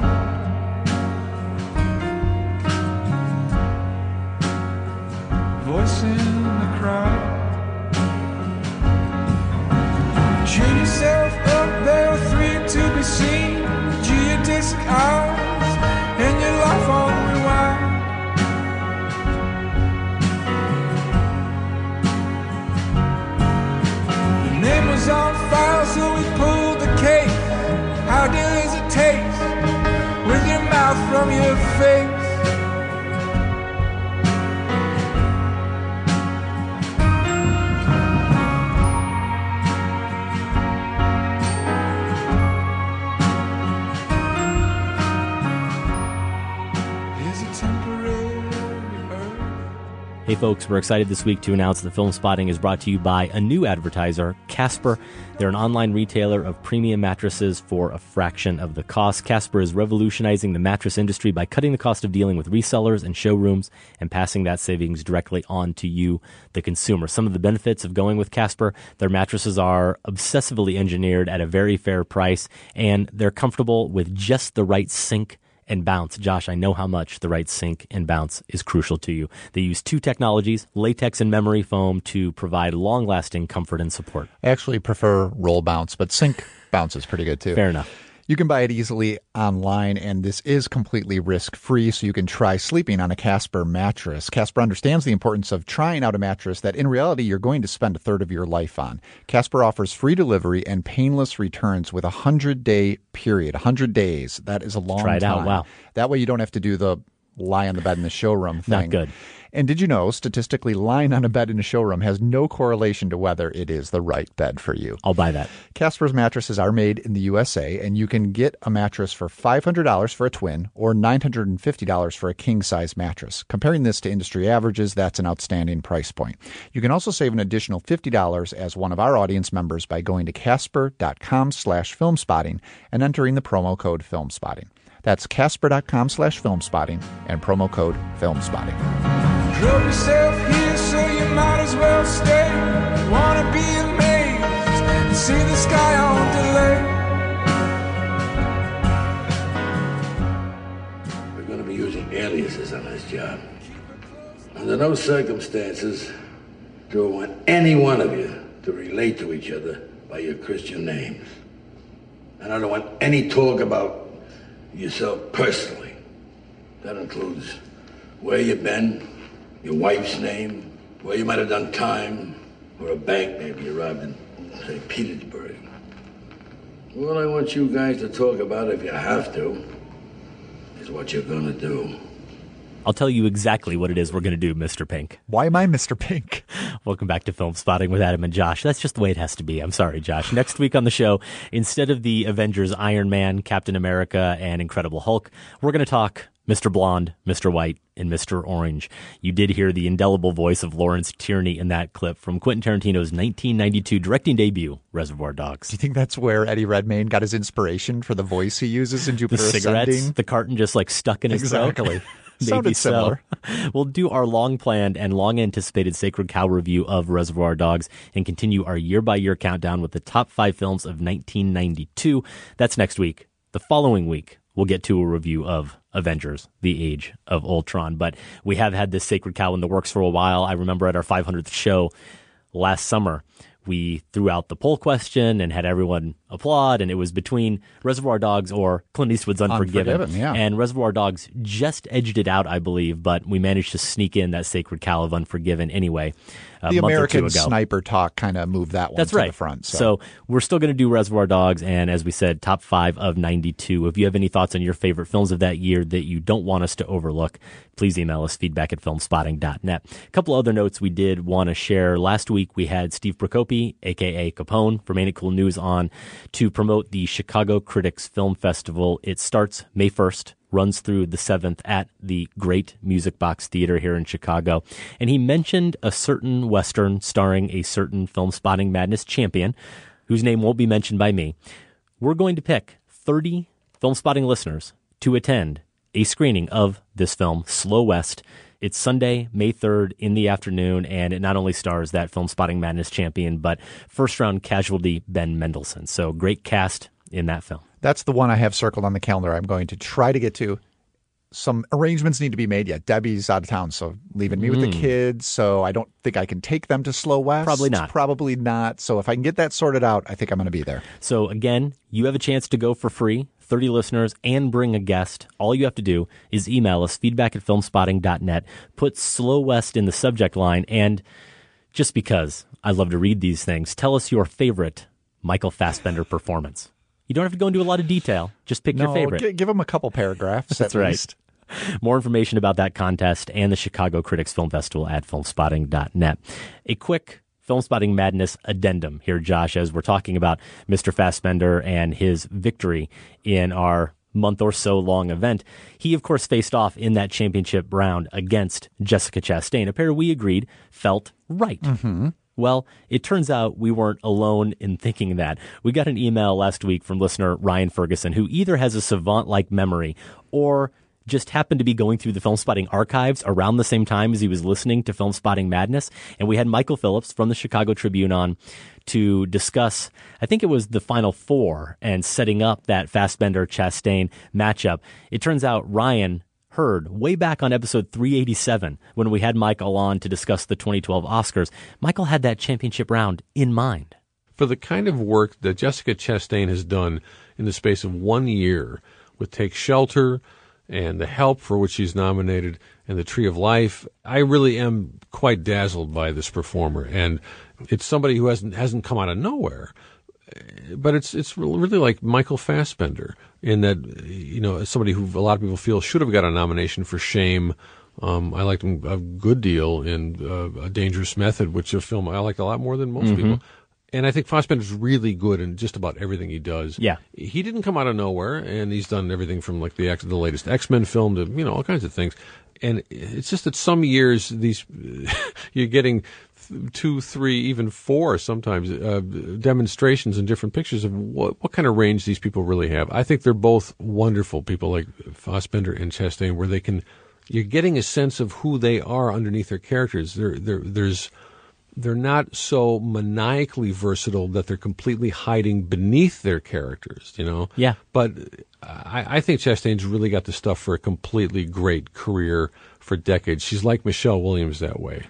voice in the crowd. Tune yourself up, there are three to be seen. Geodesic eyes, and your life on rewind. Your name was on file, so we pulled the case. How does it taste with your mouth from your face? Is it temporary earth? Hey folks, we're excited this week to announce that Film Spotting is brought to you by a new advertiser, Casper. They're an online retailer of premium mattresses for a fraction of the cost. Casper is revolutionizing the mattress industry by cutting the cost of dealing with resellers and showrooms and passing that savings directly on to you, the consumer. Some of the benefits of going with Casper: their mattresses are obsessively engineered at a very fair price, and they're comfortable with just the right sink and bounce. Josh, I know how much the right sink and bounce is crucial to you. They use two technologies, latex and memory foam, to provide long-lasting comfort and support. I actually prefer roll bounce, but sink bounce is pretty good too. Fair enough. You can buy it easily online, and this is completely risk-free, so you can try sleeping on a Casper mattress. Casper understands the importance of trying out a mattress that, in reality, you're going to spend a third of your life on. Casper offers free delivery and painless returns with a hundred-day period. one hundred days. That is a long time. Try it out. Wow. That way you don't have to do the lie on the bed in the showroom thing. Not good. And did you know, statistically, lying on a bed in a showroom has no correlation to whether it is the right bed for you. I'll buy that. Casper's mattresses are made in the U S A, and you can get a mattress for five hundred dollars for a twin or nine hundred fifty dollars for a king-size mattress. Comparing this to industry averages, that's an outstanding price point. You can also save an additional fifty dollars as one of our audience members by going to casper.com slash filmspotting and entering the promo code filmspotting. That's casper.com slash filmspotting and promo code filmspotting. Drove yourself here, so you might as well stay. Wanna be amazed and see the sky on delay. We're going to be using aliases on this job. Under no circumstances do I want any one of you to relate to each other by your Christian names. And I don't want any talk about yourself personally. That includes where you've been, your wife's name, where you might have done time, or a bank maybe you robbed in, say, Petersburg. All I want you guys to talk about, if you have to, is what you're gonna do. I'll tell you exactly what it is we're going to do, Mister Pink. Why am I Mister Pink? Welcome back to Film Spotting with Adam and Josh. That's just the way it has to be. I'm sorry, Josh. Next week on the show, instead of the Avengers, Iron Man, Captain America, and Incredible Hulk, we're going to talk Mister Blonde, Mister White, and Mister Orange. You did hear the indelible voice of Lawrence Tierney in that clip from Quentin Tarantino's nineteen ninety-two directing debut, Reservoir Dogs. Do you think that's where Eddie Redmayne got his inspiration for the voice he uses in Jupiter The cigarettes, Ascending? the carton just like stuck in his throat? Exactly. Maybe Sounded so. similar. We'll do our long-planned and long-anticipated Sacred Cow review of Reservoir Dogs and continue our year-by-year countdown with the top five films of nineteen ninety-two. That's next week. The following week, we'll get to a review of Avengers, The Age of Ultron. But we have had this Sacred Cow in the works for a while. I remember at our five hundredth show last summer, we threw out the poll question and had everyone applaud, and it was between Reservoir Dogs or Clint Eastwood's Unforgiven. Unforgiven, yeah. And Reservoir Dogs just edged it out, I believe, but we managed to sneak in that Sacred Cow of Unforgiven anyway. A the month American or two ago. Sniper talk kind of moved that one That's to right. the front. So. so we're still going to do Reservoir Dogs, and as we said, top five of ninety-two. If you have any thoughts on your favorite films of that year that you don't want us to overlook, please email us, feedback at filmspotting dot net. A couple other notes we did want to share. Last week, we had Steve Procopi, a k a. Capone, from Ain't It Cool News on to promote the Chicago Critics Film Festival. It starts May first. Runs through the seventh at the Great Music Box Theater here in Chicago. And he mentioned a certain Western starring a certain Film Spotting Madness champion, whose name won't be mentioned by me. We're going to pick thirty Film Spotting listeners to attend a screening of this film, Slow West. It's Sunday, May third in the afternoon, and it not only stars that Film Spotting Madness champion, but first-round casualty Ben Mendelsohn. So great cast in that film. That's the one I have circled on the calendar I'm going to try to get to. Some arrangements need to be made yet. Debbie's out of town, so leaving me mm. with the kids, so I don't think I can take them to Slow West. Probably not. Probably not. So if I can get that sorted out, I think I'm going to be there. So again, you have a chance to go for free, thirty listeners, and bring a guest. All you have to do is email us, feedback at filmspotting dot net, put Slow West in the subject line, and just because I love to read these things, tell us your favorite Michael Fassbender performance. You don't have to go into a lot of detail. Just pick no, your favorite. G- give them a couple paragraphs. That's at right. Least. More information about that contest and the Chicago Critics Film Festival at filmspotting dot net. A quick Film Spotting Madness addendum here, Josh, as we're talking about Mister Fassbender and his victory in our month or so long event. He, of course, faced off in that championship round against Jessica Chastain, a pair we agreed felt right. Mm-hmm. Well, it turns out we weren't alone in thinking that. We got an email last week from listener Ryan Ferguson, who either has a savant-like memory or just happened to be going through the Film Spotting archives around the same time as he was listening to Film Spotting Madness. And we had Michael Phillips from the Chicago Tribune on to discuss, I think it was the Final Four and setting up that Fassbender-Chastain matchup. It turns out Ryan heard way back on episode three eighty-seven when we had Michael on to discuss the twenty twelve Oscars. Michael had that championship round in mind. For the kind of work that Jessica Chastain has done in the space of one year with Take Shelter and The Help, for which she's nominated, and The Tree of Life, I really am quite dazzled by this performer. And it's somebody who hasn't hasn't come out of nowhere. But it's it's really like Michael Fassbender in that, you know, somebody who a lot of people feel should have got a nomination for Shame. Um, I liked him a good deal in uh, A Dangerous Method, which is a film I liked a lot more than most mm-hmm. people. And I think Fassbender's really good in just about everything he does. Yeah. He didn't come out of nowhere, and he's done everything from like the the latest X-Men film to, you know, all kinds of things. And it's just that some years these you're getting two, three, even four sometimes uh, demonstrations and different pictures of what, what kind of range these people really have. I think they're both wonderful people like Fassbender and Chastain, where they can, you're getting a sense of who they are underneath their characters. There, there, there's they're not so maniacally versatile that they're completely hiding beneath their characters, you know? Yeah. But I, I think Chastain's really got the stuff for a completely great career for decades. She's like Michelle Williams that way.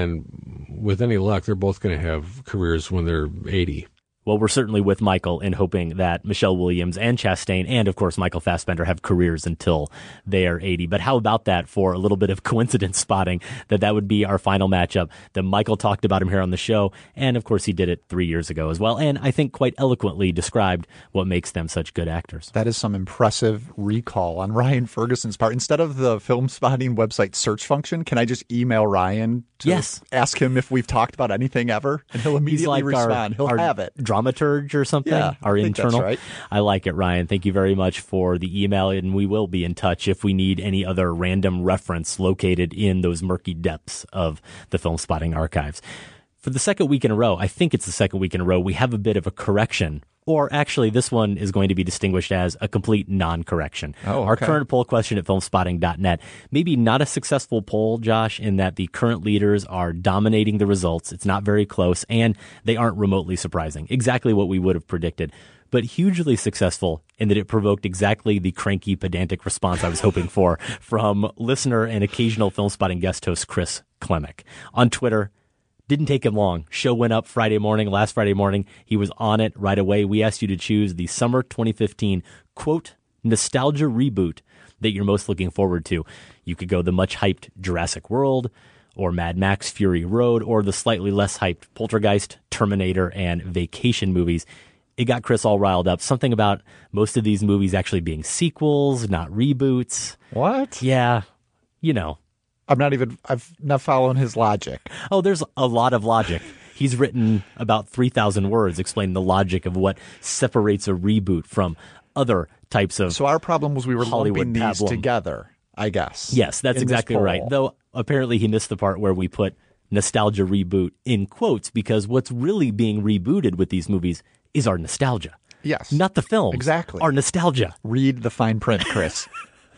And with any luck, they're both going to have careers when they're eighty. Well, we're certainly with Michael in hoping that Michelle Williams and Chastain and, of course, Michael Fassbender have careers until they are eighty. But how about that for a little bit of coincidence spotting, that that would be our final matchup, that Michael talked about him here on the show. And, of course, he did it three years ago as well. And I think quite eloquently described what makes them such good actors. That is some impressive recall on Ryan Ferguson's part. Instead of the Film Spotting website search function, can I just email Ryan to yes. ask him if we've talked about anything ever? And he'll immediately like respond. Our, he'll our have it. Dramaturge or something, yeah, our I think internal. That's right. I like it, Ryan. Thank you very much for the email, and we will be in touch if we need any other random reference located in those murky depths of the Film Spotting archives. For the second week in a row, I think it's the second week in a row, we have a bit of a correction. Or actually, this one is going to be distinguished as a complete non-correction. Oh, okay. Our current poll question at film spotting dot net, maybe not a successful poll, Josh, in that the current leaders are dominating the results. It's not very close, and they aren't remotely surprising. Exactly what we would have predicted. But hugely successful in that it provoked exactly the cranky, pedantic response I was hoping for from listener and occasional Film Spotting guest host Chris Klimek. On Twitter, didn't take him long. Show went up Friday morning, last Friday morning. He was on it right away. We asked you to choose the summer twenty fifteen, quote, nostalgia reboot that you're most looking forward to. You could go the much-hyped Jurassic World, or Mad Max Fury Road, or the slightly less hyped Poltergeist, Terminator, and Vacation movies. It got Chris all riled up. Something about most of these movies actually being sequels, not reboots. What? Yeah, you know. I'm not even, I've not following his logic. Oh, there's a lot of logic. He's written about three thousand words explaining the logic of what separates a reboot from other types of So our problem was we were Hollywood lumping these pablum. together, I guess. Yes, that's exactly right. poll. Though apparently he missed the part where we put nostalgia reboot in quotes, because what's really being rebooted with these movies is our nostalgia. Yes. Not the film. Exactly. Our nostalgia. Read the fine print, Chris.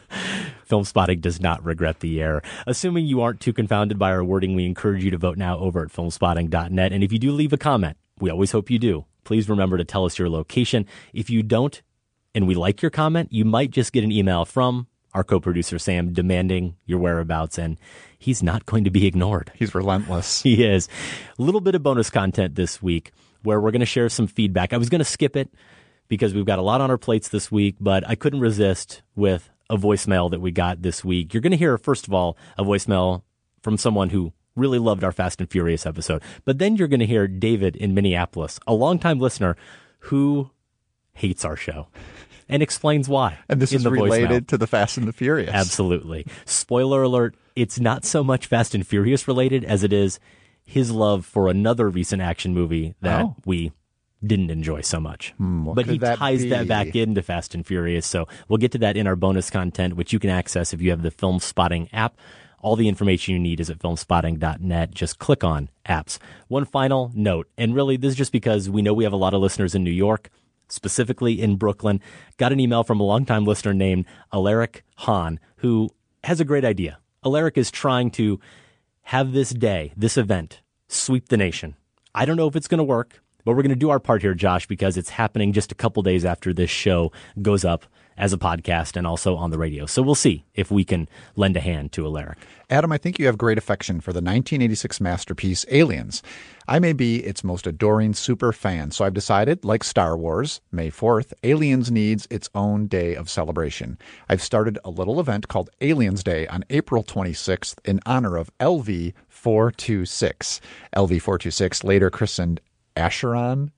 Film Spotting does not regret the error. Assuming you aren't too confounded by our wording, we encourage you to vote now over at film spotting dot net. And if you do leave a comment, we always hope you do, please remember to tell us your location. If you don't, and we like your comment, you might just get an email from our co-producer Sam demanding your whereabouts, and he's not going to be ignored. He's relentless. He is. A little bit of bonus content this week where we're going to share some feedback. I was going to skip it because we've got a lot on our plates this week, but I couldn't resist with a voicemail that we got this week. You're going to hear, first of all, a voicemail from someone who really loved our Fast and Furious episode. But then you're going to hear David in Minneapolis, a longtime listener who hates our show and explains why. And this in is the related voicemail. to the Fast and the Furious. Absolutely. Spoiler alert, it's not so much Fast and Furious related as it is his love for another recent action movie that Oh. we didn't enjoy so much. Hmm, what but could he that ties be? that back into Fast and Furious. So we'll get to that in our bonus content, which you can access if you have the Film Spotting app. All the information you need is at film spotting dot net. Just click on apps. One final note, and really this is just because we know we have a lot of listeners in New York, specifically in Brooklyn. Got an email from a longtime listener named Alaric Hahn, who has a great idea. Alaric is trying to have this day, this event, sweep the nation. I don't know if it's going to work, but we're going to do our part here, Josh, because it's happening just a couple days after this show goes up as a podcast and also on the radio. So we'll see if we can lend a hand to Alaric. Adam, I think you have great affection for the nineteen eighty-six masterpiece Aliens. I may be its most adoring super fan, so I've decided, like Star Wars, May fourth, Aliens needs its own day of celebration. I've started a little event called Aliens Day on April twenty-sixth in honor of L V four twenty-six. L V four twenty-six, later christened Acheron.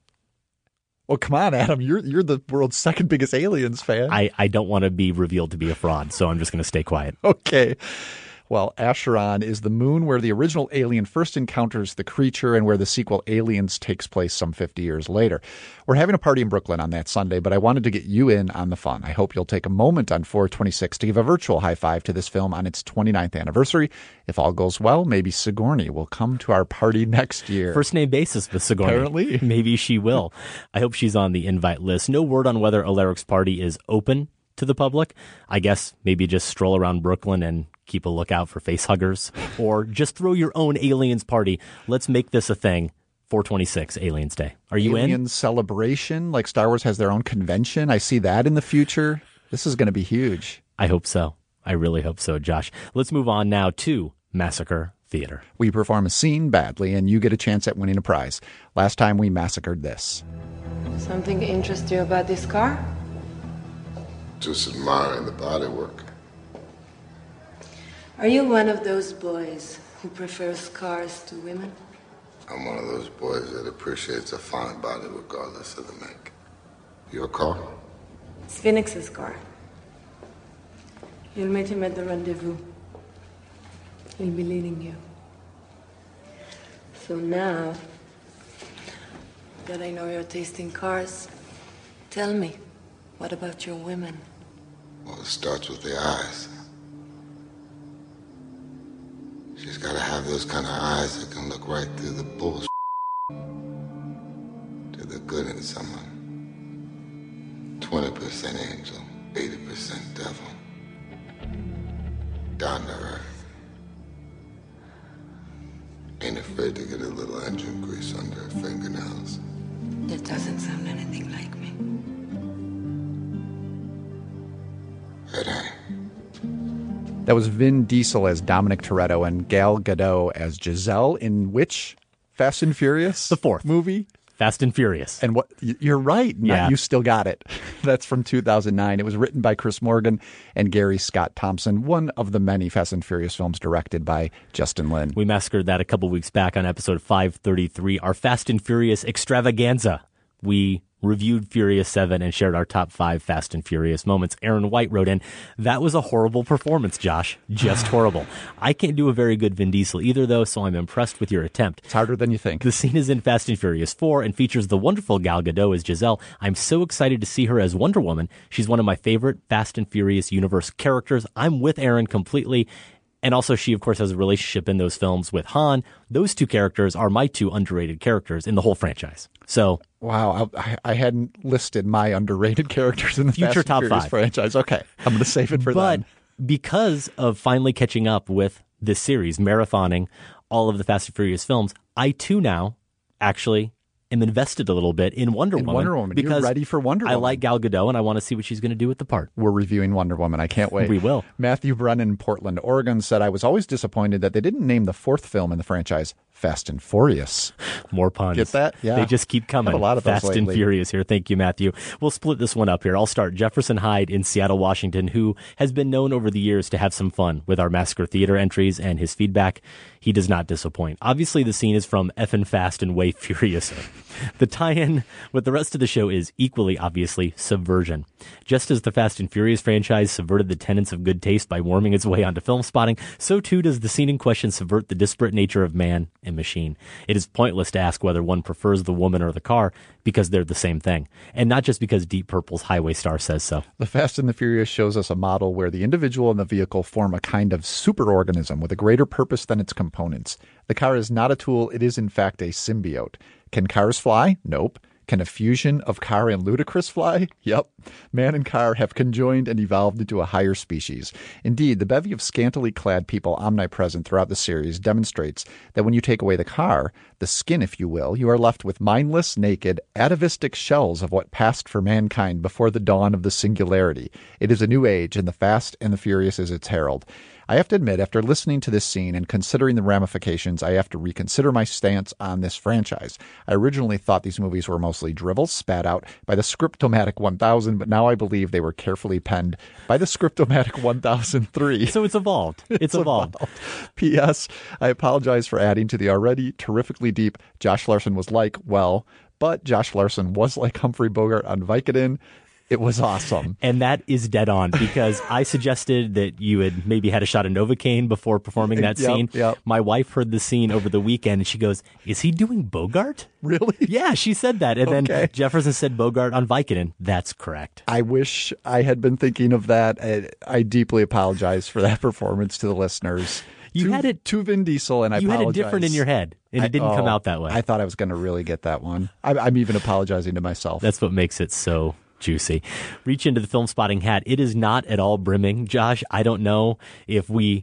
Well, come on, Adam. You're you're the world's second biggest Aliens fan. I, I don't want to be revealed to be a fraud, so I'm just going to stay quiet. Okay. Well, Acheron is the moon where the original alien first encounters the creature and where the sequel Aliens takes place some fifty years later. We're having a party in Brooklyn on that Sunday, but I wanted to get you in on the fun. I hope you'll take a moment on four twenty-six to give a virtual high five to this film on its twenty-ninth anniversary. If all goes well, maybe Sigourney will come to our party next year. First name basis with Sigourney. Apparently. Maybe she will. I hope she's on the invite list. No word on whether Alaric's party is open to the public. I guess maybe just stroll around Brooklyn and keep a lookout for face huggers, or just throw your own Aliens party. Let's make this a thing. four twenty-six, Aliens Day. Are you Alien in? Alien celebration, like Star Wars has their own convention. I see that in the future. This is going to be huge. I hope so. I really hope so, Josh. Let's move on now to Massacre Theater. We perform a scene badly, and you get a chance at winning a prize. Last time we massacred this. Something interests you about this car? Just admiring the bodywork. Are you one of those boys who prefers cars to women? I'm one of those boys that appreciates a fine body regardless of the make. Your car? It's Phoenix's car. You'll meet him at the rendezvous. He'll be leading you. So now that I know you're tasting cars, tell me, what about your women? Well, it starts with the eyes. She's got to have those kind of eyes that can look right through the bullshit to the good in someone. twenty percent angel, eighty percent devil. Down to earth. Ain't afraid to get a little engine grease under her fingernails. That doesn't sound anything like me. It ain't. That was Vin Diesel as Dominic Toretto and Gal Gadot as Giselle in which Fast and Furious? The fourth movie? Fast and Furious. And what you're right. Yeah. You still got it. That's from two thousand nine. It was written by Chris Morgan and Gary Scott Thompson, one of the many Fast and Furious films directed by Justin Lin. We massacred that a couple weeks back on episode five thirty-three, our Fast and Furious extravaganza. We reviewed Furious seven and shared our top five Fast and Furious moments. Aaron White wrote in, that was a horrible performance, Josh. Just horrible. I can't do a very good Vin Diesel either, though, so I'm impressed with your attempt. It's harder than you think. The scene is in Fast and Furious four and features the wonderful Gal Gadot as Giselle. I'm so excited to see her as Wonder Woman. She's one of my favorite Fast and Furious universe characters. I'm with Aaron completely. And also, she, of course, has a relationship in those films with Han. Those two characters are my two underrated characters in the whole franchise. So, wow, I, I hadn't listed my underrated characters in the future Fast and top Furious five franchise. Okay, I'm going to save it for but then. Because of finally catching up with this series, marathoning all of the Fast and Furious films, I too now actually am invested a little bit in Wonder in Woman. Wonder Woman, because you're ready for Wonder Woman. I like Gal Gadot, and I want to see what she's going to do with the part. We're reviewing Wonder Woman. I can't wait. We will. Matthew Brennan in Portland, Oregon said, I was always disappointed that they didn't name the fourth film in the franchise Fast and Furious. More puns. Get that? Yeah. They just keep coming. I have a lot of Fast those and lately. Furious here. Thank you, Matthew. We'll split this one up here. I'll start. Jefferson Hyde in Seattle, Washington, who has been known over the years to have some fun with our Massacre Theater entries and his feedback. He does not disappoint. Obviously, the scene is from Effin' Fast and Way Furious. The tie-in with the rest of the show is equally obviously subversion. Just as the Fast and Furious franchise subverted the tenets of good taste by worming its way onto film spotting, so too does the scene in question subvert the disparate nature of man and machine. It is pointless to ask whether one prefers the woman or the car, because they're the same thing, and not just because Deep Purple's Highway Star says so. The Fast and the Furious shows us a model where the individual and the vehicle form a kind of superorganism with a greater purpose than its components. The car is not a tool, it is in fact a symbiote. Can cars fly? Nope. Can a fusion of car and ludicrous fly? Yep. Man and car have conjoined and evolved into a higher species. Indeed, the bevy of scantily clad people omnipresent throughout the series demonstrates that when you take away the car, the skin, if you will, you are left with mindless, naked, atavistic shells of what passed for mankind before the dawn of the singularity. It is a new age, and the Fast and the Furious is its herald. I have to admit, after listening to this scene and considering the ramifications, I have to reconsider my stance on this franchise. I originally thought these movies were mostly drivel spat out by the Scriptomatic one thousand, but now I believe they were carefully penned by the Scriptomatic one thousand three. So it's evolved. It's, it's evolved. evolved. P S. I apologize for adding to the already terrifically deep Josh Larson was like, well, but Josh Larson was like Humphrey Bogart on Vicodin. It was awesome. And that is dead on, because I suggested that you had maybe had a shot of Novocaine before performing that Yep, scene. yep. My wife heard the scene over the weekend and she goes, is he doing Bogart? Really? Yeah, she said that. And Okay. then Jefferson said Bogart on Vicodin. That's correct. I wish I had been thinking of that. I, I deeply apologize for that performance to the listeners. You to, had it to Vin Diesel, and I You apologize. had it different in your head, and I- it didn't come oh, out that way. I thought I was going to really get that one. I, I'm even apologizing to myself. That's what makes it so juicy. Reach into the film spotting hat. It is not at all brimming, Josh. I don't know if we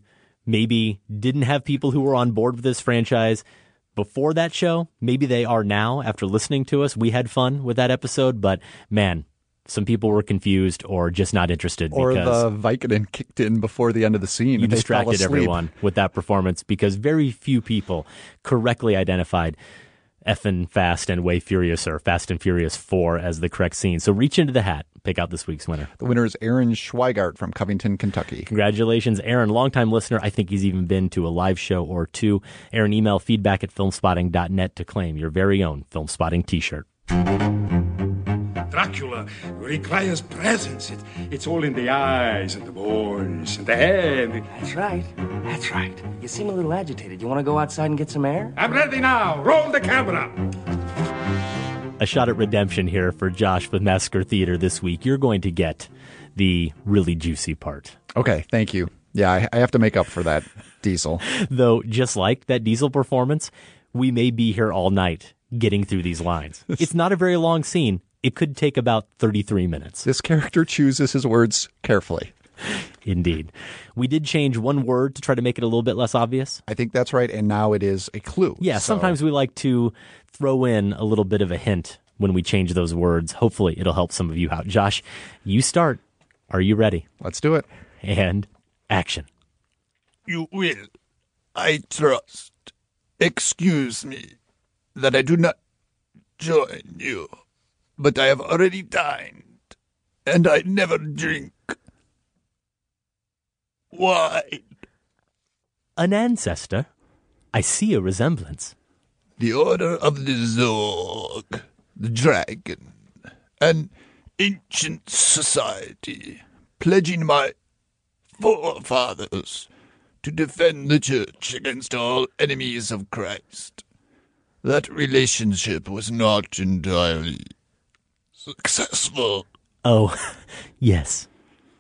maybe didn't have people who were on board with this franchise before that show. Maybe they are now after listening to us. We had fun with that episode, but man, some people were confused or just not interested. Or because the Vicodin kicked in before the end of the scene. You and they fell distracted asleep. everyone with that performance because very few people correctly identified Effin' Fast and Way Furious or Fast and Furious four as the correct scene. So reach into the hat. Pick out this week's winner. The winner is Aaron Schweigart from Covington, Kentucky. Congratulations, Aaron. Longtime listener. I think he's even been to a live show or two. Aaron, email feedback at filmspotting dot net to claim your very own Film Spotting t-shirt. Dracula requires presence. It, it's all in the eyes and the voice and the head. That's right. That's right. You seem a little agitated. You want to go outside and get some air? I'm ready now. Roll the camera. A shot at redemption here for Josh with Massacre Theater this week. You're going to get the really juicy part. Okay, thank you. Yeah, I, I have to make up for that, Diesel. Though, just like that Diesel performance, we may be here all night getting through these lines. It's not a very long scene. It could take about thirty-three minutes. This character chooses his words carefully. Indeed. We did change one word to try to make it a little bit less obvious. I think that's right, and now it is a clue. Yeah, so. Sometimes we like to throw in a little bit of a hint when we change those words. Hopefully it'll help some of you out. Josh, you start. Are you ready? Let's do it. And action. You will, I trust. Excuse me that I do not join you, but I have already dined, and I never drink wine. An ancestor? I see a resemblance. The Order of the Zorg, the Dragon, an ancient society, pledging my forefathers to defend the Church against all enemies of Christ. That relationship was not entirely successful. Oh, yes.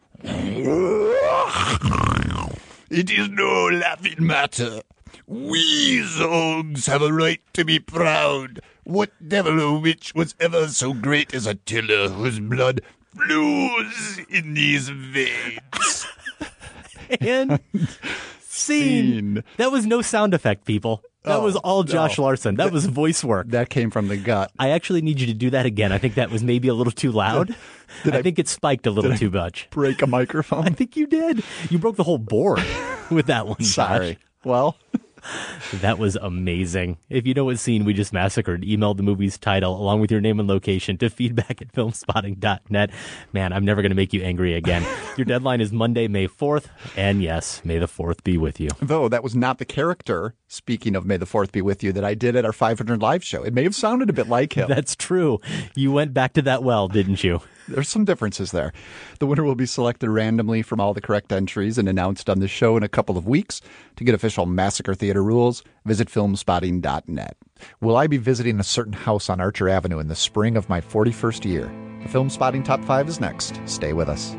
It is no laughing matter. We Zogs have a right to be proud. What devil or witch was ever so great as Attila, whose blood flows in these veins? And scene. scene. That was no sound effect, people. That oh, was all Josh no. Larson. That, that was voice work. That came from the gut. I actually need you to do that again. I think that was maybe a little too loud. Did I, I think it spiked a little too much. Break a microphone? I think you did. You broke the whole board with that one, Sorry. Josh. Well... That was amazing. If you know what scene we just massacred, email the movie's title along with your name and location to feedback at filmspotting dot net. Man, I'm never going to make you angry again. Your deadline is Monday, May fourth. And yes, may the fourth be with you. Though that was not the character, speaking of May the fourth be with you, that I did at our five hundred live show. It may have sounded a bit like him. That's true. You went back to that well, didn't you? There's some differences there. The winner will be selected randomly from all the correct entries and announced on the show in a couple of weeks. To get official Massacre Theater rules, visit filmspotting dot net. Will I be visiting a certain house on Archer Avenue in the spring of my forty-first year? The Film Spotting Top five is next. Stay with us.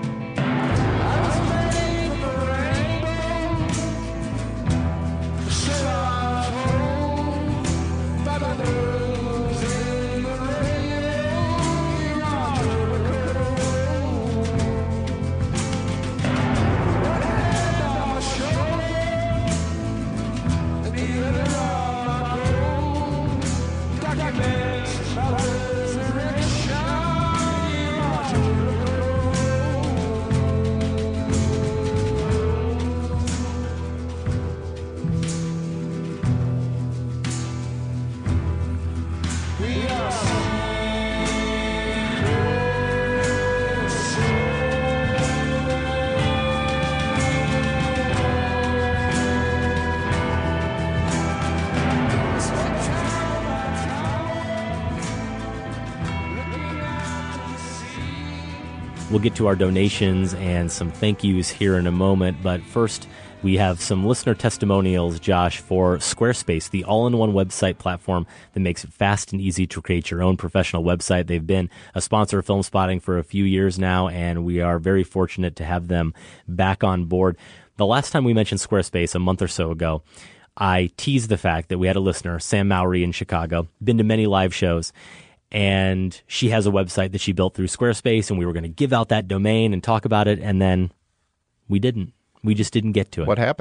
We'll get to our donations and some thank yous here in a moment, but first we have some listener testimonials, Josh, for Squarespace, the all-in-one website platform that makes it fast and easy to create your own professional website. They've been a sponsor of Film Spotting for a few years now, and we are very fortunate to have them back on board. The last time we mentioned Squarespace, a month or so ago, I teased the fact that we had a listener, Sam Mowry in Chicago, been to many live shows, and she has a website that she built through Squarespace, and we were going to give out that domain and talk about it, and then we didn't. We just didn't get to it. What happened?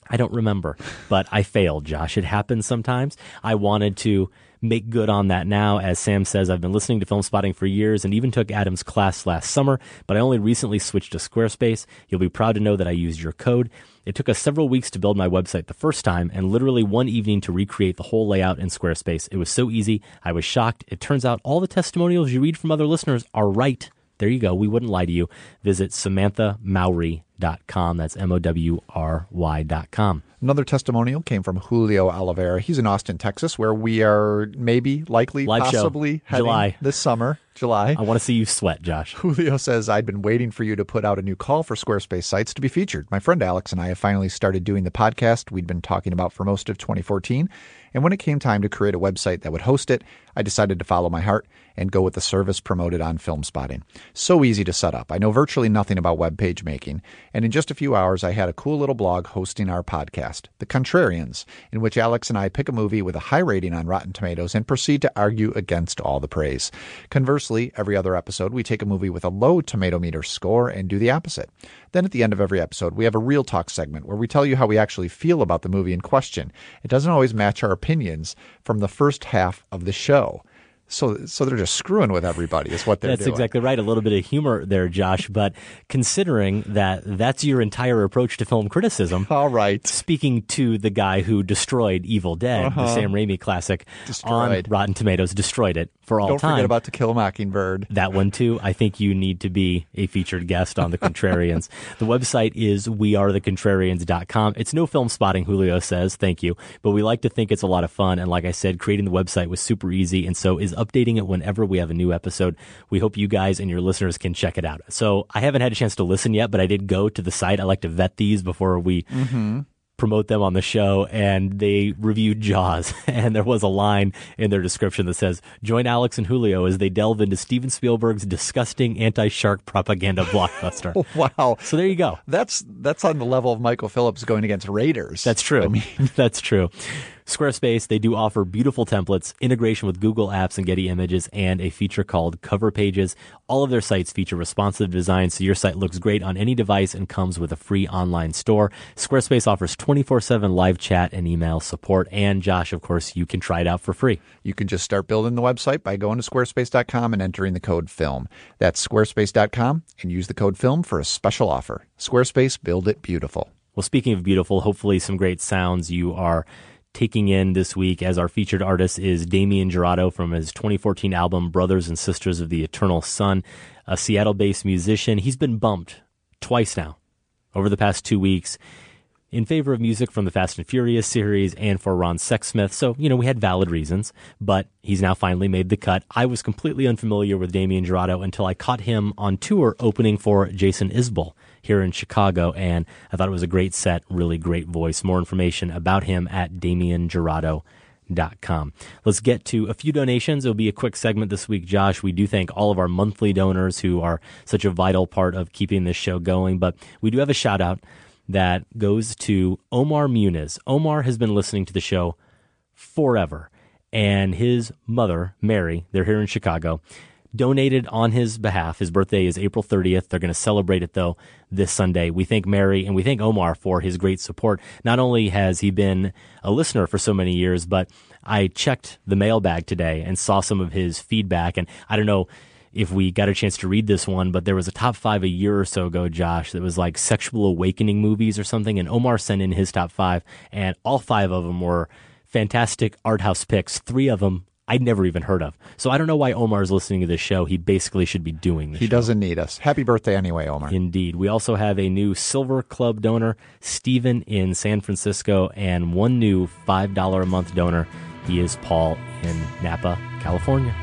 I don't remember, but I failed, Josh. It happens sometimes. I wanted to make good on that now. As Sam says, I've been listening to Film Spotting for years and even took Adam's class last summer, but I only recently switched to Squarespace. You'll be proud to know that I used your code. It took us several weeks to build my website the first time and literally one evening to recreate the whole layout in Squarespace. It was so easy. I was shocked. It turns out all the testimonials you read from other listeners are right. There you go. We wouldn't lie to you. Visit Samantha Mowry dot com. That's M O W R Y dot com. Another testimonial came from Julio Oliveira. He's in Austin, Texas, where we are maybe, likely, Live possibly show. heading July. this summer. July. I want to see you sweat, Josh. Julio says, I'd been waiting for you to put out a new call for Squarespace sites to be featured. My friend Alex and I have finally started doing the podcast we'd been talking about for most of twenty fourteen. And when it came time to create a website that would host it, I decided to follow my heart and go with the service promoted on Film Spotting. So easy to set up. I know virtually nothing about web page making. And in just a few hours, I had a cool little blog hosting our podcast, The Contrarians, in which Alex and I pick a movie with a high rating on Rotten Tomatoes and proceed to argue against all the praise. Conversely, every other episode, we take a movie with a low tomato meter score and do the opposite. Then at the end of every episode, we have a real talk segment where we tell you how we actually feel about the movie in question. It doesn't always match our opinions from the first half of the show. So so they're just screwing with everybody is what they're that's doing. That's exactly right. A little bit of humor there, Josh. But considering that that's your entire approach to film criticism. All right. Speaking to the guy who destroyed Evil Dead, uh-huh. the Sam Raimi classic, destroyed. on Rotten Tomatoes, destroyed it for all Don't time. Don't forget about To Kill a Mockingbird. That one, too. I think you need to be a featured guest on The Contrarians. The website is we are the contrarians dot com. It's no Film Spotting, Julio says. Thank you. But we like to think it's a lot of fun. And like I said, creating the website was super easy. And so is updating it whenever we have a new episode. We hope you guys and your listeners can check it out. So I haven't had a chance to listen yet, but I did go to the site. I like to vet these before we mm-hmm. promote them on the show, and they reviewed Jaws, and there was a line in their description that says, join Alex and Julio as they delve into Steven Spielberg's disgusting anti-shark propaganda blockbuster. Oh, wow. So there you go. That's that's on the level of Michael Phillips going against Raiders. That's true. I mean. That's true. Squarespace, they do offer beautiful templates, integration with Google Apps and Getty Images, and a feature called Cover Pages. All of their sites feature responsive design, so your site looks great on any device and comes with a free online store. Squarespace offers twenty-four seven live chat and email support. And Josh, of course, you can try it out for free. You can just start building the website by going to squarespace dot com and entering the code FILM. That's squarespace dot com and use the code FILM for a special offer. Squarespace, build it beautiful. Well, speaking of beautiful, hopefully some great sounds you are taking in this week, as our featured artist is Damien Jurado from his twenty fourteen album Brothers and Sisters of the Eternal Sun, a Seattle-based musician. He's been bumped twice now over the past two weeks in favor of music from the Fast and Furious series and for Ron Sexsmith. So, you know, we had valid reasons, but he's now finally made the cut. I was completely unfamiliar with Damien Jurado until I caught him on tour opening for Jason Isbell here in Chicago, and I thought it was a great set, really great voice. More information about him at damien jurado dot com. Let's get to a few donations. It'll be a quick segment this week, Josh. We do thank all of our monthly donors who are such a vital part of keeping this show going, but we do have a shout-out that goes to Omar Muniz. Omar has been listening to the show forever, and his mother, Mary, they're here in Chicago, donated on his behalf. His birthday is April thirtieth. They're going to celebrate it, though, this Sunday. We thank Mary and we thank Omar for his great support. Not only has he been a listener for so many years, but I checked the mailbag today and saw some of his feedback. And I don't know if we got a chance to read this one, but there was a top five a year or so ago, Josh, that was like sexual awakening movies or something. And Omar sent in his top five, and all five of them were fantastic art house picks. Three of them I'd never even heard of. So I don't know why Omar's listening to this show. He basically should be doing this He show. doesn't need us. Happy birthday anyway, Omar. Indeed. We also have a new Silver Club donor, Steven in San Francisco, and one new five dollars a month donor. He is Paul in Napa, California.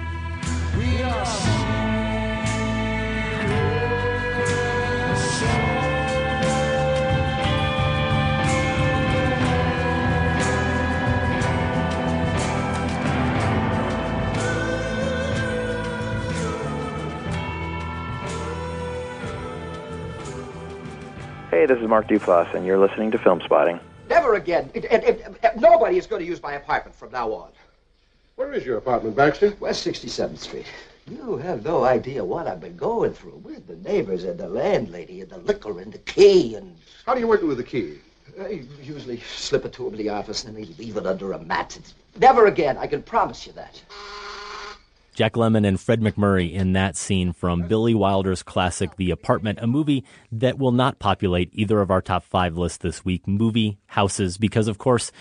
We are. Hey, this is Mark Duplass, and you're listening to Film Spotting. Never again. It, it, it, it, nobody is going to use my apartment from now on. Where is your apartment, Baxter? West sixty-seventh Street. You have no idea what I've been going through with the neighbors and the landlady and the liquor and the key and... How do you work it with the key? I usually slip it to him in the office and then they leave it under a mat. It's never again, I can promise you that. Jack Lemmon and Fred MacMurray in that scene from Billy Wilder's classic The Apartment, a movie that will not populate either of our top five lists this week, Movie Houses, because, of course,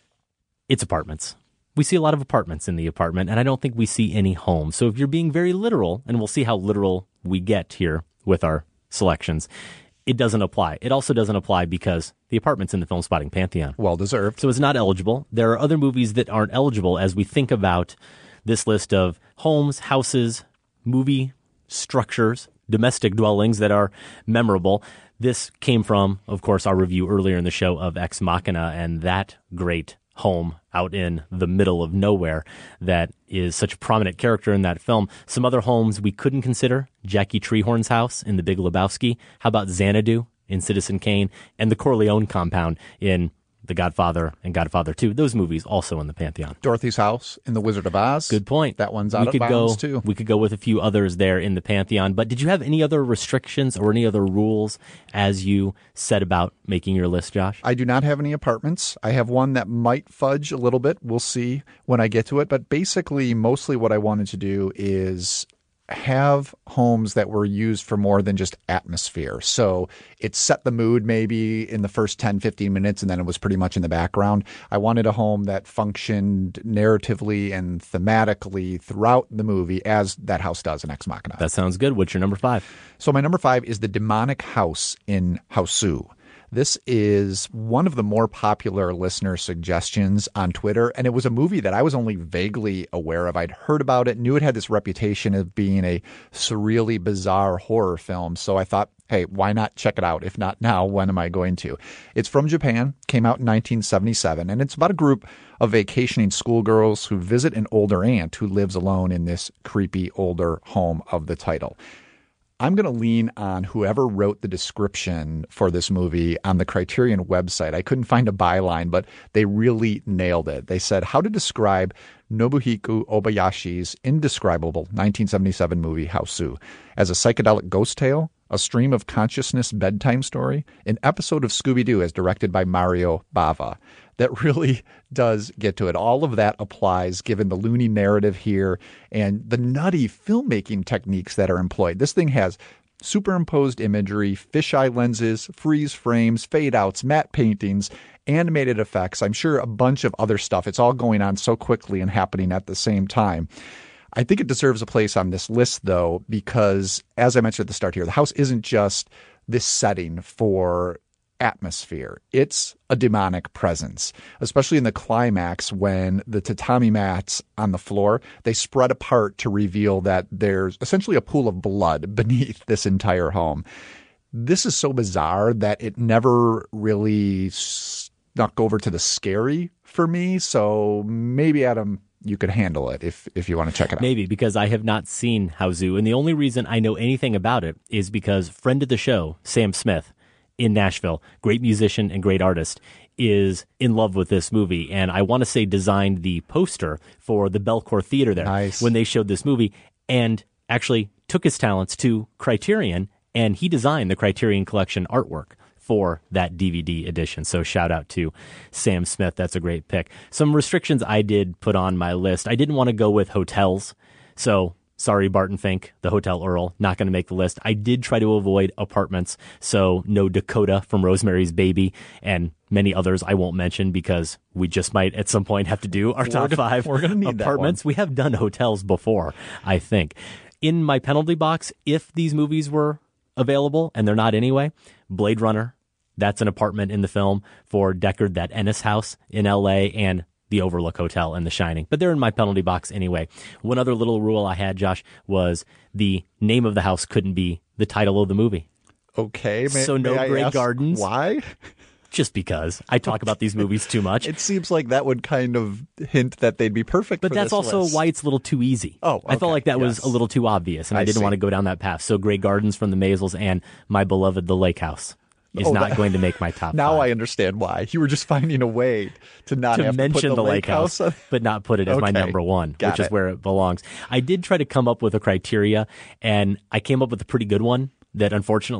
it's apartments. We see a lot of apartments in The Apartment, and I don't think we see any homes. So if you're being very literal, and we'll see how literal we get here with our selections, it doesn't apply. It also doesn't apply because The Apartment's in the Film Spotting Pantheon. Well deserved. So it's not eligible. There are other movies that aren't eligible as we think about this list of homes, houses, movie structures, domestic dwellings that are memorable. This came from, of course, our review earlier in the show of Ex Machina and that great home out in the middle of nowhere that is such a prominent character in that film. Some other homes we couldn't consider, Jackie Treehorn's house in The Big Lebowski. How about Xanadu in Citizen Kane? And the Corleone compound in The Godfather and Godfather two. Those movies also in the Pantheon. Dorothy's house in The Wizard of Oz. Good point. That one's out we of could bounds, go, too. We could go with a few others there in the Pantheon. But did you have any other restrictions or any other rules as you set about making your list, Josh? I do not have any apartments. I have one that might fudge a little bit. We'll see when I get to it. But basically, mostly what I wanted to do is have homes that were used for more than just atmosphere. So it set the mood maybe in the first ten, fifteen minutes, and then it was pretty much in the background. I wanted a home that functioned narratively and thematically throughout the movie as that house does in Ex Machina. That sounds good. What's your number five? So my number five is the demonic house in Hausu. This is one of the more popular listener suggestions on Twitter, and it was a movie that I was only vaguely aware of. I'd heard about it, knew it had this reputation of being a surreally bizarre horror film, so I thought, hey, why not check it out? If not now, when am I going to? It's from Japan, came out in nineteen seventy-seven, and it's about a group of vacationing schoolgirls who visit an older aunt who lives alone in this creepy older home of the title. I'm going to lean on whoever wrote the description for this movie on the Criterion website. I couldn't find a byline, but they really nailed it. They said how to describe Nobuhiko Obayashi's indescribable nineteen seventy-seven movie Hausu as a psychedelic ghost tale, a stream of consciousness bedtime story, an episode of Scooby-Doo as directed by Mario Bava. That really does get to it. All of that applies given the loony narrative here and the nutty filmmaking techniques that are employed. This thing has superimposed imagery, fisheye lenses, freeze frames, fade outs, matte paintings, animated effects. I'm sure a bunch of other stuff. It's all going on so quickly and happening at the same time. I think it deserves a place on this list, though, because as I mentioned at the start here, the house isn't just this setting for atmosphere. It's a demonic presence, especially in the climax when the tatami mats on the floor, they spread apart to reveal that there's essentially a pool of blood beneath this entire home. This is so bizarre that it never really snuck over to the scary for me. So maybe, Adam, you could handle it if, if you want to check it out. Maybe, because I have not seen Hausu, and the only reason I know anything about it is because friend of the show, Sam Smith, in Nashville, great musician and great artist, is in love with this movie. And I want to say designed the poster for the Belcourt Theater there nice. when they showed this movie, and actually took his talents to Criterion, and he designed the Criterion Collection artwork for that D V D edition. So shout out to Sam Smith. That's a great pick. Some restrictions I did put on my list. I didn't want to go with hotels. So sorry, Barton Fink, the Hotel Earl, not going to make the list. I did try to avoid apartments, so no Dakota from Rosemary's Baby and many others I won't mention because we just might at some point have to do our top we're gonna, five we're gonna need apartments. That one. We have done hotels before, I think. In my penalty box, if these movies were available, and they're not anyway, Blade Runner, that's an apartment in the film for Deckard, that Ennis house in L A, and the Overlook Hotel in The Shining. But they're in my penalty box anyway. One other little rule I had, Josh, was the name of the house couldn't be the title of the movie. Okay. May, so no may Grey Gardens. Why? Just because. I talk about these movies too much. It seems like that would kind of hint that they'd be perfect but for that's this also list. why it's a little too easy. Oh, okay. I felt like that yes. was a little too obvious, and I, I didn't see. want to go down that path. So Grey Gardens from the Maisels and My Beloved, The Lake House is Oh, not that- going to make my top Now five. I understand why. You were just finding a way to not to have mention to put the, the Lake House, on- but not put it as my Okay. number one, Got which is it. where it belongs. I did try to come up with a criteria, and I came up with a pretty good one that unfortunately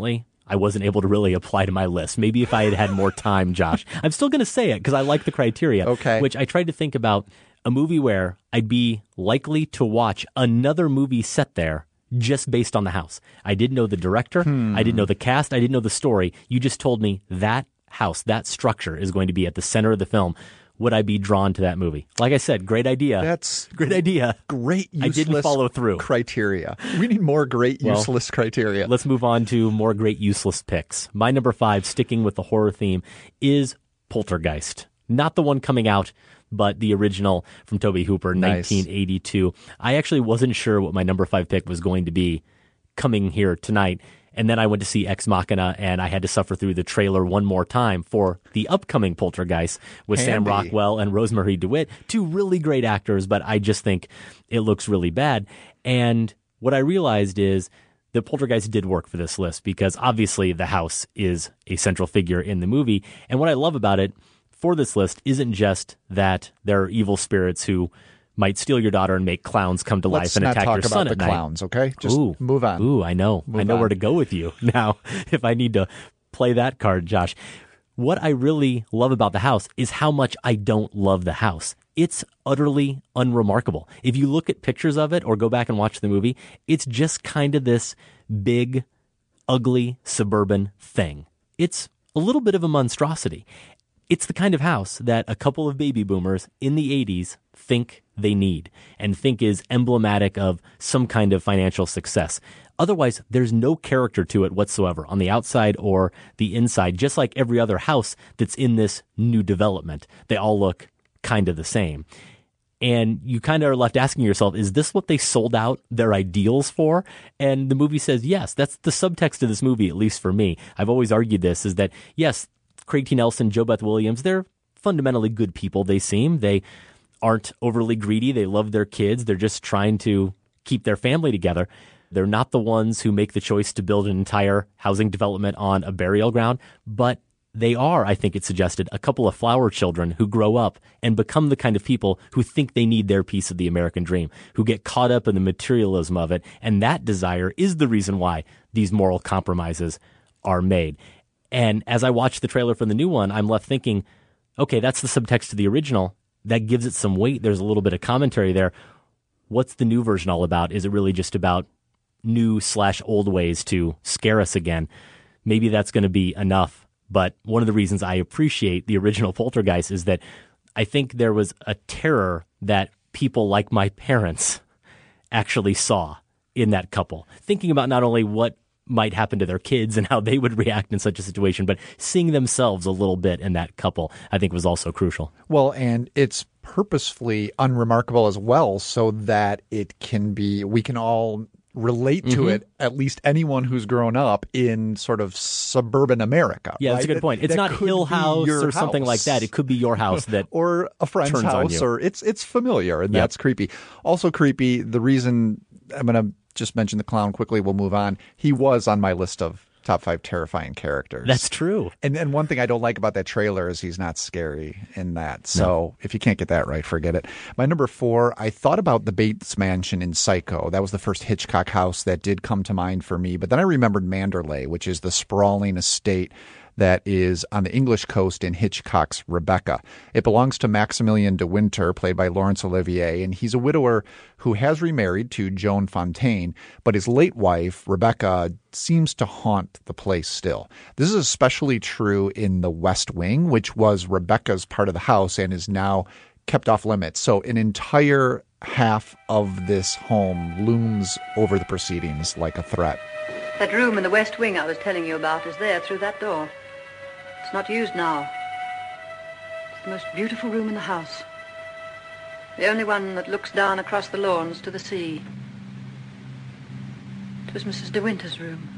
I wasn't able to really apply to my list. Maybe if I had had more time, Josh. I'm still going to say it because I like the criteria. Okay. Which I tried to think about a movie where I'd be likely to watch another movie set there just based on the house. I didn't know the director. Hmm. I didn't know the cast. I didn't know the story. You just told me that house, that structure is going to be at the center of the film. Would I be drawn to that movie? Like I said, great idea. That's great idea. Great useless I didn't follow through. criteria. We need more great Well, useless criteria. Let's move on to more great useless picks. My number five, sticking with the horror theme, is Poltergeist. Not the one coming out, but the original from Tobe Hooper, Nice. nineteen eighty-two. I actually wasn't sure what my number five pick was going to be coming here tonight. And then I went to see Ex Machina, and I had to suffer through the trailer one more time for the upcoming Poltergeist with Sam Handy. Rockwell and Rosemary DeWitt, two really great actors, but I just think it looks really bad. And what I realized is that Poltergeist did work for this list because obviously the house is a central figure in the movie. And what I love about it for this list isn't just that there are evil spirits who might steal your daughter and make clowns come to Let's life and not attack talk your about son the at night. clowns, okay? Just Ooh, move on. Ooh, I know. Move I know on. where to go with you now if I need to play that card, Josh. What I really love about the house is how much I don't love the house. It's utterly unremarkable. If you look at pictures of it or go back and watch the movie, it's just kind of this big, ugly suburban thing. It's a little bit of a monstrosity. It's the kind of house that a couple of baby boomers in the eighties think they need and think is emblematic of some kind of financial success. Otherwise, there's no character to it whatsoever on the outside or the inside, just like every other house that's in this new development. They all look kind of the same. And you kind of are left asking yourself, is this what they sold out their ideals for? And the movie says, yes, that's the subtext of this movie, at least for me. I've always argued this, is that, yes, Craig T. Nelson, Jo Beth Williams, they're fundamentally good people, they seem. They aren't overly greedy. They love their kids. They're just trying to keep their family together. They're not the ones who make the choice to build an entire housing development on a burial ground, but they are, I think it suggested, a couple of flower children who grow up and become the kind of people who think they need their piece of the American dream, who get caught up in the materialism of it. And that desire is the reason why these moral compromises are made. And as I watch the trailer for the new one, I'm left thinking, okay, that's the subtext to the original. That gives it some weight. There's a little bit of commentary there. What's the new version all about? Is it really just about new slash old ways to scare us again? Maybe that's going to be enough. But one of the reasons I appreciate the original Poltergeist is that I think there was a terror that people like my parents actually saw in that couple. Thinking about not only what might happen to their kids and how they would react in such a situation, but seeing themselves a little bit in that couple, I think was also crucial. Well, and it's purposefully unremarkable as well so that it can be, we can all relate to Mhm. it, at least anyone who's grown up in sort of suburban America. Yeah, right? that's a good That- point. It's that not could Hill be House your or something like house. that. It could be your house that or a friend's turns on house, you. or it's it's familiar, and Yep. that's creepy. Also creepy. The reason I'm going to just mention the clown quickly. We'll move on. He was on my list of top five terrifying characters. That's true. And and one thing I don't like about that trailer is he's not scary in that. So No. if you can't get that right, forget it. My number four, I thought about the Bates Mansion in Psycho. That was the first Hitchcock house that did come to mind for me. But then I remembered Manderley, which is the sprawling estate that is on the English coast in Hitchcock's Rebecca. It belongs to Maximilian de Winter, played by Laurence Olivier, and he's a widower who has remarried to Joan Fontaine, but his late wife, Rebecca, seems to haunt the place still. This is especially true in the West Wing, which was Rebecca's part of the house and is now kept off limits. So an entire half of this home looms over the proceedings like a threat. That room in the West Wing I was telling you about is there through that door. It's not used now. It's the most beautiful room in the house. The only one that looks down across the lawns to the sea. It was Missus De Winter's room.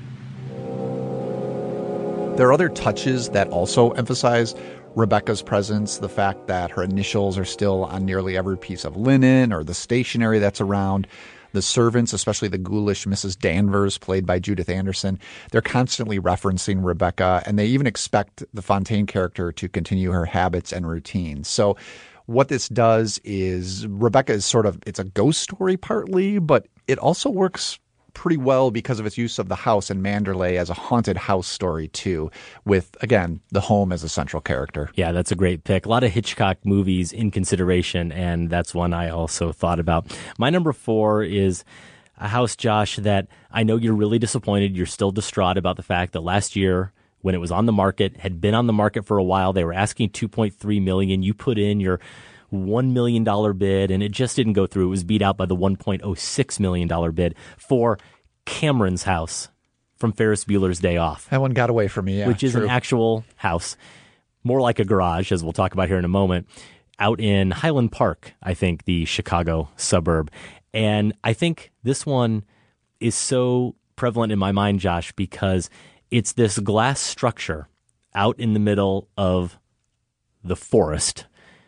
There are other touches that also emphasize Rebecca's presence, the fact that her initials are still on nearly every piece of linen or the stationery that's around. The servants, especially the ghoulish Missus Danvers, played by Judith Anderson, they're constantly referencing Rebecca, and they even expect the Fontaine character to continue her habits and routines. So what this does is Rebecca is sort of, it's a ghost story partly, but it also works pretty well because of its use of the house and Manderley as a haunted house story, too, with, again, the home as a central character. Yeah, that's a great pick. A lot of Hitchcock movies in consideration, and that's one I also thought about. My number four is a house, Josh, that I know you're really disappointed. You're still distraught about the fact that last year, when it was on the market, had been on the market for a while, they were asking two point three million dollars. You put in your one million dollars bid, and it just didn't go through. It was beat out by the one point oh six million dollars bid for Cameron's house from Ferris Bueller's Day Off. That one got away from me, yeah. Which is true. an actual house, more like a garage, as we'll talk about here in a moment, out in Highland Park, I think, the Chicago suburb. And I think this one is so prevalent in my mind, Josh, because it's this glass structure out in the middle of the forest,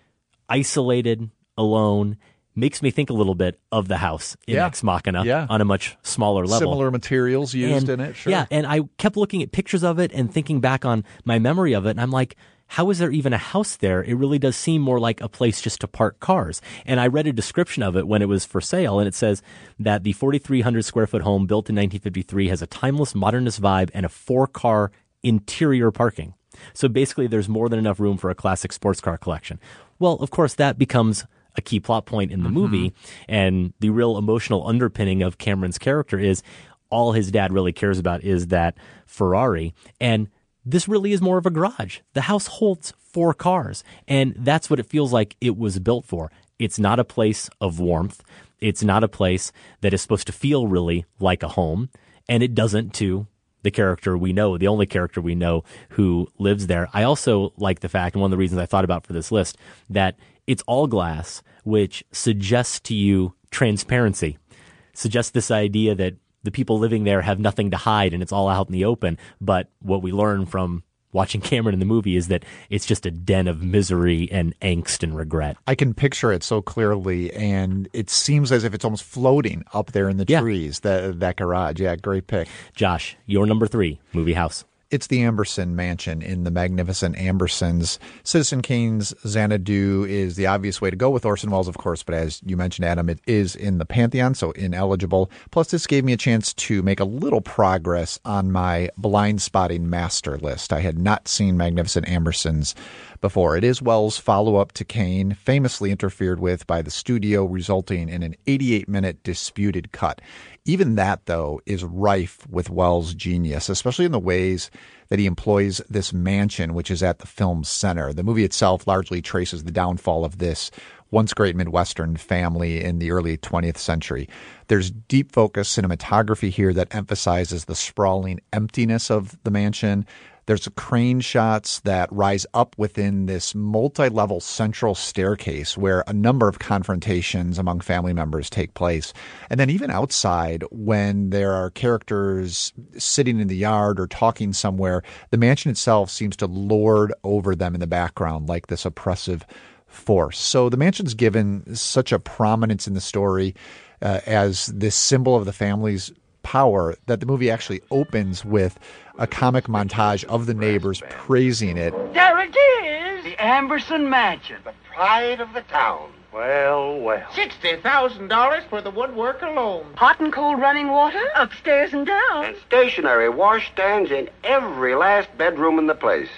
isolated, alone, makes me think a little bit of the house in yeah. Ex Machina yeah. on a much smaller level. Similar materials used and, in it, sure. Yeah, and I kept looking at pictures of it and thinking back on my memory of it, and I'm like, how is there even a house there? It really does seem more like a place just to park cars. And I read a description of it when it was for sale, and it says that the forty-three hundred square foot home built in nineteen fifty-three has a timeless modernist vibe and a four-car interior parking. So basically there's more than enough room for a classic sports car collection. Well, of course, that becomes a key plot point in the mm-hmm. movie, and the real emotional underpinning of Cameron's character is all his dad really cares about is that Ferrari, and this really is more of a garage. The house holds four cars, and that's what it feels like it was built for. It's not a place of warmth. It's not a place that is supposed to feel really like a home, and it doesn't to the character we know, the only character we know who lives there. I also like the fact, and one of the reasons I thought about for this list, that it's all glass, which suggests to you transparency, suggests this idea that the people living there have nothing to hide and it's all out in the open. But what we learn from watching Cameron in the movie is that it's just a den of misery and angst and regret. I can picture it so clearly, and it seems as if it's almost floating up there in the yeah. trees, that, that garage. Yeah, great pick. Josh, your number three movie house. It's the Amberson Mansion in the magnificent Ambersons. Citizen Kane's Xanadu is the obvious way to go with Orson Welles, of course, but as you mentioned, Adam, it is in the Pantheon, so ineligible. Plus, this gave me a chance to make a little progress on my blind spotting master list. I had not seen Magnificent Ambersons before. It is Welles' follow-up to Kane, famously interfered with by the studio, resulting in an eighty-eight minute disputed cut. Even that, though, is rife with Welles' genius, especially in the ways that he employs this mansion, which is at the film's center. The movie itself largely traces the downfall of this once great Midwestern family in the early twentieth century. There's deep focus cinematography here that emphasizes the sprawling emptiness of the mansion. There's crane shots that rise up within this multi-level central staircase where a number of confrontations among family members take place. And then even outside, when there are characters sitting in the yard or talking somewhere, the mansion itself seems to lord over them in the background like this oppressive force. So the mansion's given such a prominence in the story uh, as this symbol of the family's power that the movie actually opens with a comic montage of the neighbors praising it. There it is! The Amberson Mansion. The pride of the town. Well, well. sixty thousand dollars for the woodwork alone. Hot and cold running water, upstairs and down. And stationary washstands in every last bedroom in the place.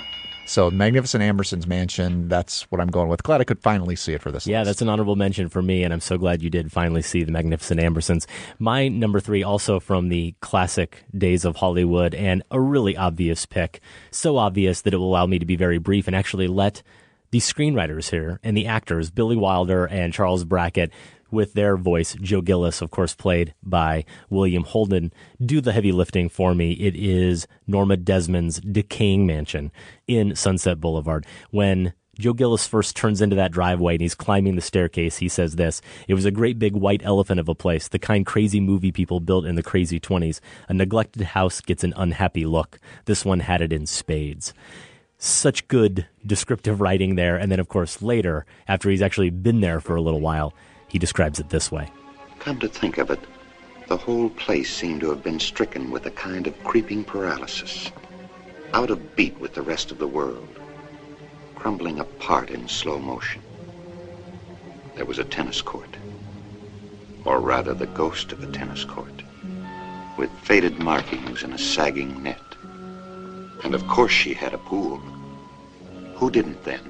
So Magnificent Amberson's Mansion, that's what I'm going with. Glad I could finally see it for this Yeah, list. That's an honorable mention for me, and I'm so glad you did finally see the Magnificent Ambersons. My number three, also from the classic days of Hollywood, and a really obvious pick. So obvious that it will allow me to be very brief and actually let the screenwriters here and the actors, Billy Wilder and Charles Brackett, with their voice, Joe Gillis, of course, played by William Holden, do the heavy lifting for me. It is Norma Desmond's decaying mansion in Sunset Boulevard. When Joe Gillis first turns into that driveway and he's climbing the staircase, he says this: "It was a great big white elephant of a place, the kind crazy movie people built in the crazy twenties. A neglected house gets an unhappy look. This one had it in spades." Such good descriptive writing there. And then, of course, later, after he's actually been there for a little while, he describes it this way. Come to think of it, the whole place seemed to have been stricken with a kind of creeping paralysis, out of beat with the rest of the world, crumbling apart in slow motion. There was a tennis court, or rather the ghost of a tennis court, with faded markings and a sagging net. And of course she had a pool. Who didn't then?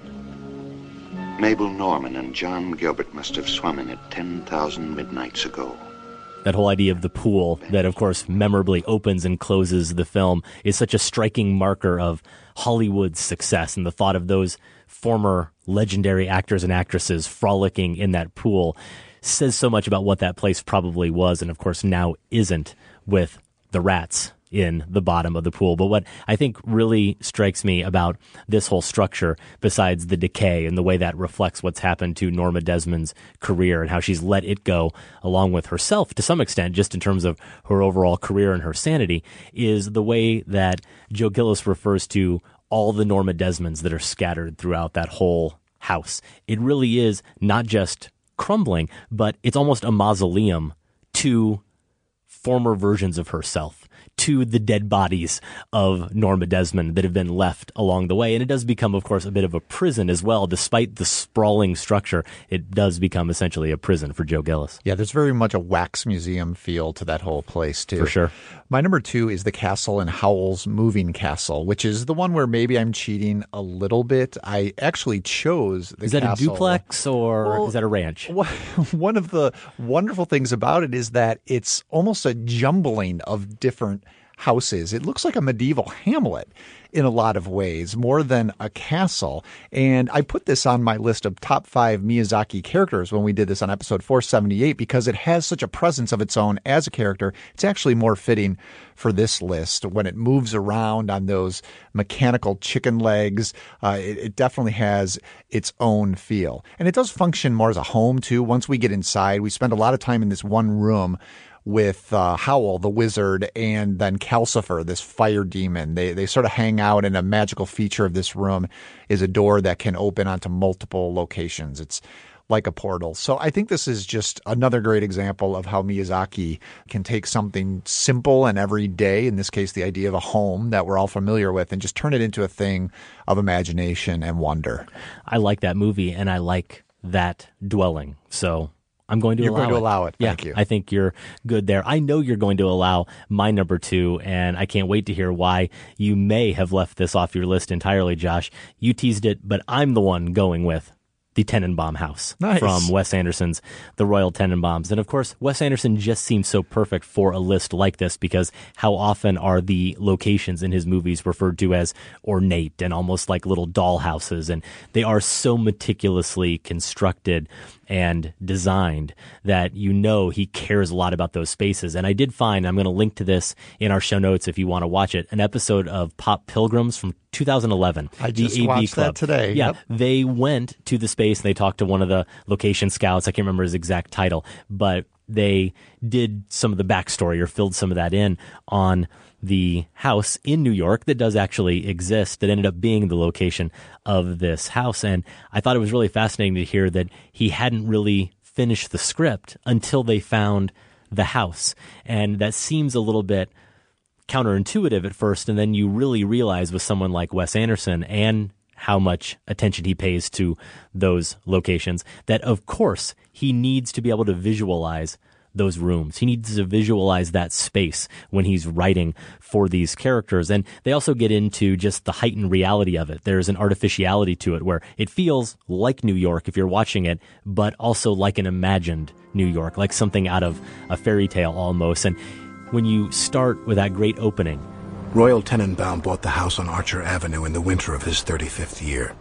Mabel Norman and John Gilbert must have swum in it ten thousand midnights ago. That whole idea of the pool that, of course, memorably opens and closes the film is such a striking marker of Hollywood's success, and the thought of those former legendary actors and actresses frolicking in that pool says so much about what that place probably was, and of course now isn't, with the rats in the bottom of the pool. But what I think really strikes me about this whole structure, besides the decay and the way that reflects what's happened to Norma Desmond's career and how she's let it go along with herself to some extent, just in terms of her overall career and her sanity, is the way that Joe Gillis refers to all the Norma Desmonds that are scattered throughout that whole house. It really is not just crumbling, but it's almost a mausoleum to former versions of herself, to the dead bodies of Norma Desmond that have been left along the way. And it does become, of course, a bit of a prison as well. Despite the sprawling structure, it does become essentially a prison for Joe Gillis. Yeah, there's very much a wax museum feel to that whole place, too. For sure. My number two is the castle in Howell's Moving Castle, which is the one where maybe I'm cheating a little bit. I actually chose the Is that castle. a duplex or Well, is that a ranch? One of the wonderful things about it is that it's almost a jumbling of different houses. It looks like a medieval hamlet in a lot of ways, more than a castle. And I put this on my list of top five Miyazaki characters when we did this on episode four seventy-eight because it has such a presence of its own as a character. It's actually more fitting for this list. When it moves around on those mechanical chicken legs, uh, it, it definitely has its own feel. And it does function more as a home, too. Once we get inside, we spend a lot of time in this one room with uh, Howl, the wizard, and then Calcifer, this fire demon. They they sort of hang out, and a magical feature of this room is a door that can open onto multiple locations. It's like a portal. So I think this is just another great example of how Miyazaki can take something simple and everyday, in this case the idea of a home that we're all familiar with, and just turn it into a thing of imagination and wonder. I like that movie, and I like that dwelling. So I'm going to You're allow going to it. allow it. Thank yeah, you. I think you're good there. I know you're going to allow my number two, and I can't wait to hear why you may have left this off your list entirely, Josh. You teased it, but I'm the one going with the Tenenbaum House Nice. from Wes Anderson's The Royal Tenenbaums. And of course, Wes Anderson just seems so perfect for a list like this because how often are the locations in his movies referred to as ornate and almost like little doll houses, and they are so meticulously constructed and designed that you know he cares a lot about those spaces. And I did find, I'm going to link to this in our show notes if you want to watch it, an episode of Pop Pilgrims from two thousand eleven. I the just A B watched Club. that today. Yeah, Yep. they went to the space and they talked to one of the location scouts. I can't remember his exact title, but they did some of the backstory or filled some of that in on the house in New York that does actually exist, that ended up being the location of this house. And I thought it was really fascinating to hear that he hadn't really finished the script until they found the house. And that seems a little bit counterintuitive at first, and then you really realize with someone like Wes Anderson and how much attention he pays to those locations that, of course, he needs to be able to visualize those rooms. He needs to visualize that space when he's writing for these characters. And they also get into just the heightened reality of it. There's an artificiality to it where it feels like New York if you're watching it, but also like an imagined New York, like something out of a fairy tale almost. And when you start with that great opening, Royal Tenenbaum bought the house on Archer Avenue in the winter of his thirty-fifth year.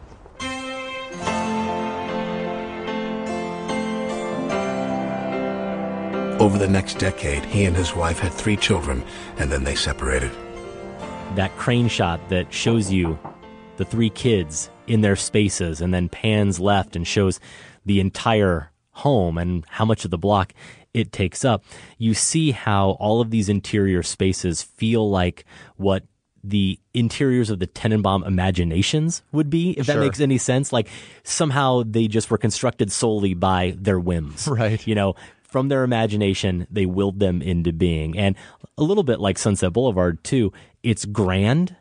Over the next decade, he and his wife had three children, and then they separated. that crane shot that shows you the three kids in their spaces and then pans left and shows the entire home and how much of the block it takes up, you see how all of these interior spaces feel like what the interiors of the Tenenbaum imaginations would be, if that Sure. makes any sense. Like somehow they just were constructed solely by their whims. Right. You know, from their imagination, they willed them into being. And a little bit like Sunset Boulevard, too, it's grand,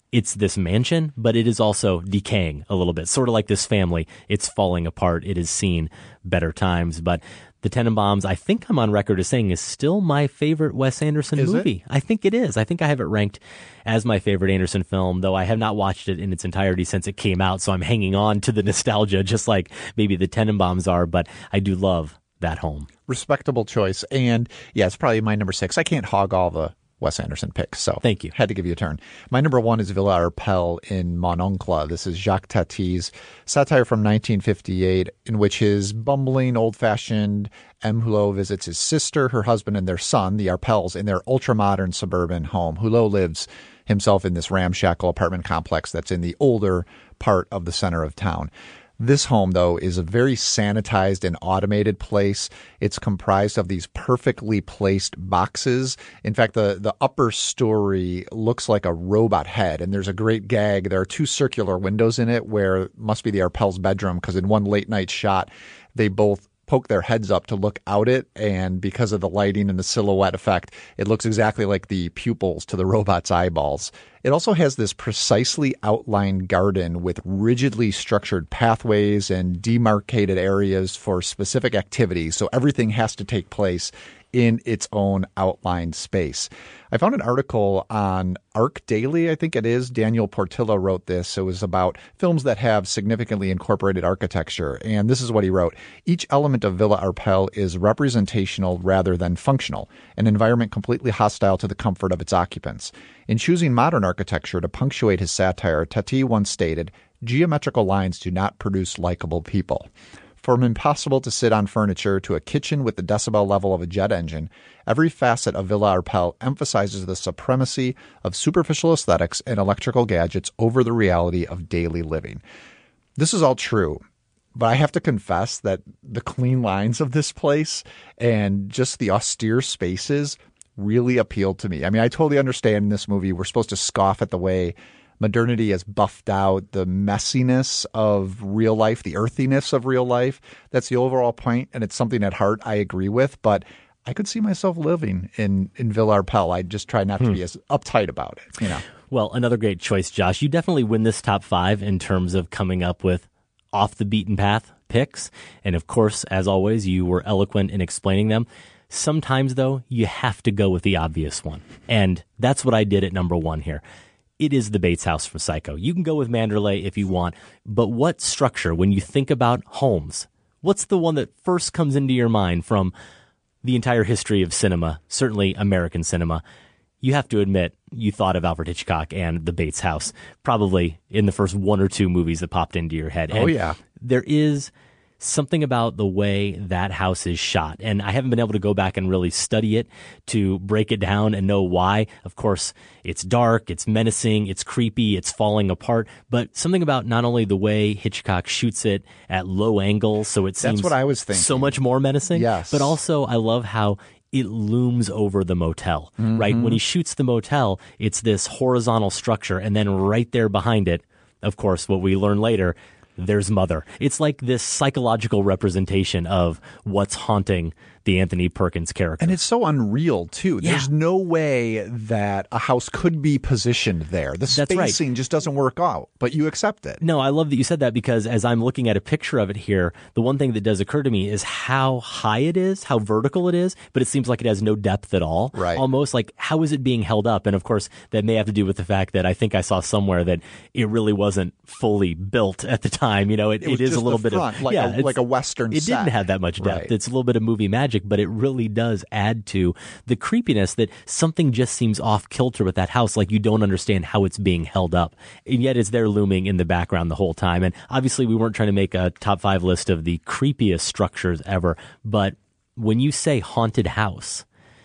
it's this mansion, but it is also decaying a little bit, sort of like this family. It's falling apart. It has seen better times, but The Tenenbaums, I think I'm on record as saying, is still my favorite Wes Anderson is movie. It? I think it is. I think I have it ranked as my favorite Anderson film, though I have not watched it in its entirety since it came out, so I'm hanging on to the nostalgia, just like maybe The Tenenbaums are, but I do love that home. Respectable choice. And yeah, it's probably my number six. I can't hog all the Wes Anderson picks, so thank you. Had to give you a turn. My number one is Villa Arpels in Mon Oncle. This is Jacques Tati's satire from nineteen fifty-eight, in which his bumbling, old-fashioned M. Hulot visits his sister, her husband, and their son, the Arpels, in their ultra-modern suburban home. Hulot lives himself in this ramshackle apartment complex that's in the older part of the center of town. This home, though, is a very sanitized and automated place. It's comprised of these perfectly placed boxes. In fact, the, the upper story looks like a robot head, and there's a great gag. There are two circular windows in it where must be the Arpels' bedroom, because in one late-night shot, they both poke their heads up to look out it, and because of the lighting and the silhouette effect, it looks exactly like the pupils to the robot's eyeballs. It also has this precisely outlined garden with rigidly structured pathways and demarcated areas for specific activities, so everything has to take place in its own outlined space. I found an article on Arc Daily, I think it is. Daniel Portillo wrote this. It was about films that have significantly incorporated architecture. And this is what he wrote. Each element of Villa Arpels is representational rather than functional, an environment completely hostile to the comfort of its occupants. In choosing modern architecture to punctuate his satire, Tati once stated, "Geometrical lines do not produce likable people." From impossible to sit on furniture to a kitchen with the decibel level of a jet engine, every facet of Villa Arpels emphasizes the supremacy of superficial aesthetics and electrical gadgets over the reality of daily living. This is all true, but I have to confess that the clean lines of this place and just the austere spaces really appealed to me. I mean, I totally understand in this movie we're supposed to scoff at the way modernity has buffed out the messiness of real life, the earthiness of real life. That's the overall point, and it's something at heart I agree with, but I could see myself living in, in Villa Arpels. I just try not to hmm. be as uptight about it, you know. Well, another great choice, Josh. You definitely win this top five in terms of coming up with off-the-beaten-path picks, and of course, as always, you were eloquent in explaining them. Sometimes, though, you have to go with the obvious one, and that's what I did at number one here. It is the Bates house from Psycho. You can go with Manderley if you want, but what structure, when you think about homes, what's the one that first comes into your mind from the entire history of cinema, certainly American cinema? You have to admit you thought of Alfred Hitchcock and the Bates house, probably in the first one or two movies that popped into your head. Oh, and yeah. There is something about the way that house is shot, and I haven't been able to go back and really study it to break it down and know why. Of course, it's dark, it's menacing, it's creepy, it's falling apart, but something about not only the way Hitchcock shoots it at low angles, so it seems That's what I was thinking. so much more menacing, yes. but also I love how it looms over the motel, mm-hmm. right? When he shoots the motel, it's this horizontal structure, and then right there behind it, of course, what we learn later, there's Mother. It's like this psychological representation of what's haunting the Anthony Perkins character. And it's so unreal, too. Yeah. There's no way that a house could be positioned there. The That's spacing right. just doesn't work out, but you accept it. No, I love that you said that, because as I'm looking at a picture of it here, the one thing that does occur to me is how high it is, how vertical it is, but it seems like it has no depth at all. Right. Almost like, how is it being held up? And of course, that may have to do with the fact that I think I saw somewhere that it really wasn't fully built at the time. You know, it, It, was it is just a little the bit front, of like yeah, a, like a Western It set. didn't have that much depth. Right. It's a little bit of movie magic, but it really does add to the creepiness that something just seems off kilter with that house, like you don't understand how it's being held up. And yet it's there looming in the background the whole time. And obviously we weren't trying to make a top five list of the creepiest structures ever, but when you say haunted house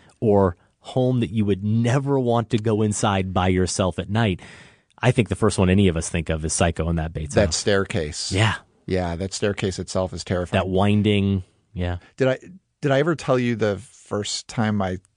or home that you would never want to go inside by yourself at night, I think the first one any of us think of is Psycho and that Bates That house. staircase. Yeah. Yeah, that staircase itself is terrifying. That winding, yeah. Did I did I ever tell you the first time I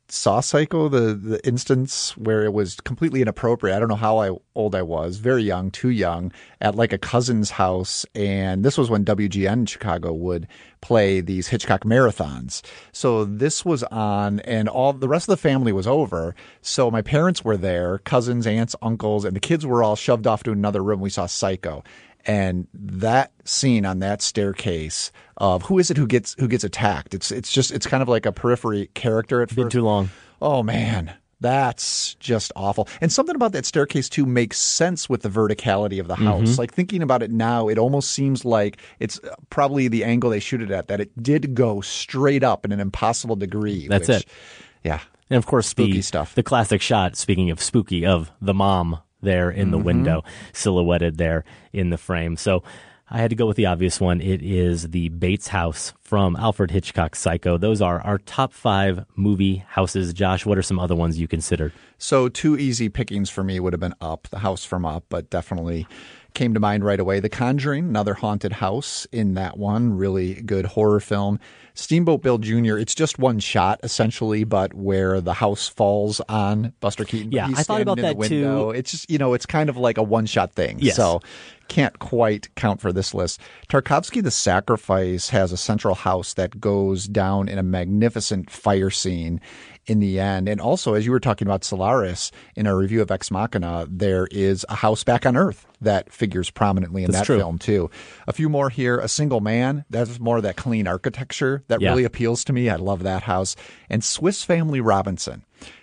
saw Psycho, the, the instance where it was completely inappropriate. I don't know how I, old I was, very young, too young, at like a cousin's house. And this was when W G N in Chicago would play these Hitchcock marathons. So this was on, and all the rest of the family was over. So my parents were there, cousins, aunts, uncles, and the kids were all shoved off to another room. We saw Psycho. And that scene on that staircase of who is it who gets who gets attacked? It's it's just it's kind of like a periphery character at first. Been too long. Oh man, that's just awful. And something about that staircase too makes sense with the verticality of the house. Mm-hmm. Like thinking about it now, it almost seems like it's probably the angle they shoot it at, that it did go straight up in an impossible degree. That's which, it. Yeah. And of course, spooky the stuff. The classic shot. Speaking of spooky, of the mom there in the Mm-hmm. window, silhouetted there in the frame. So I had to go with the obvious one. It is the Bates house from Alfred Hitchcock's Psycho. Those are our top five movie houses. Josh, what are some other ones you considered? So two easy pickings for me would have been Up, the house from Up, but definitely came to mind right away. The Conjuring, another haunted house in that one. Really good horror film. Steamboat Bill Junior, it's just one shot essentially, but where the house falls on Buster Keaton. Yeah, He's I thought about standing in that the window. too. It's just, you know, it's kind of like a one shot thing. Yes. So can't quite count for this list. Tarkovsky The Sacrifice has a central house that goes down in a magnificent fire scene in the end. And also, as you were talking about Solaris in our review of Ex Machina, there is a house back on Earth that figures prominently in That's that true. film too. A few more here. A Single Man, that's more of that clean architecture that Yeah. really appeals to me. I love that house. And Swiss Family Robinson.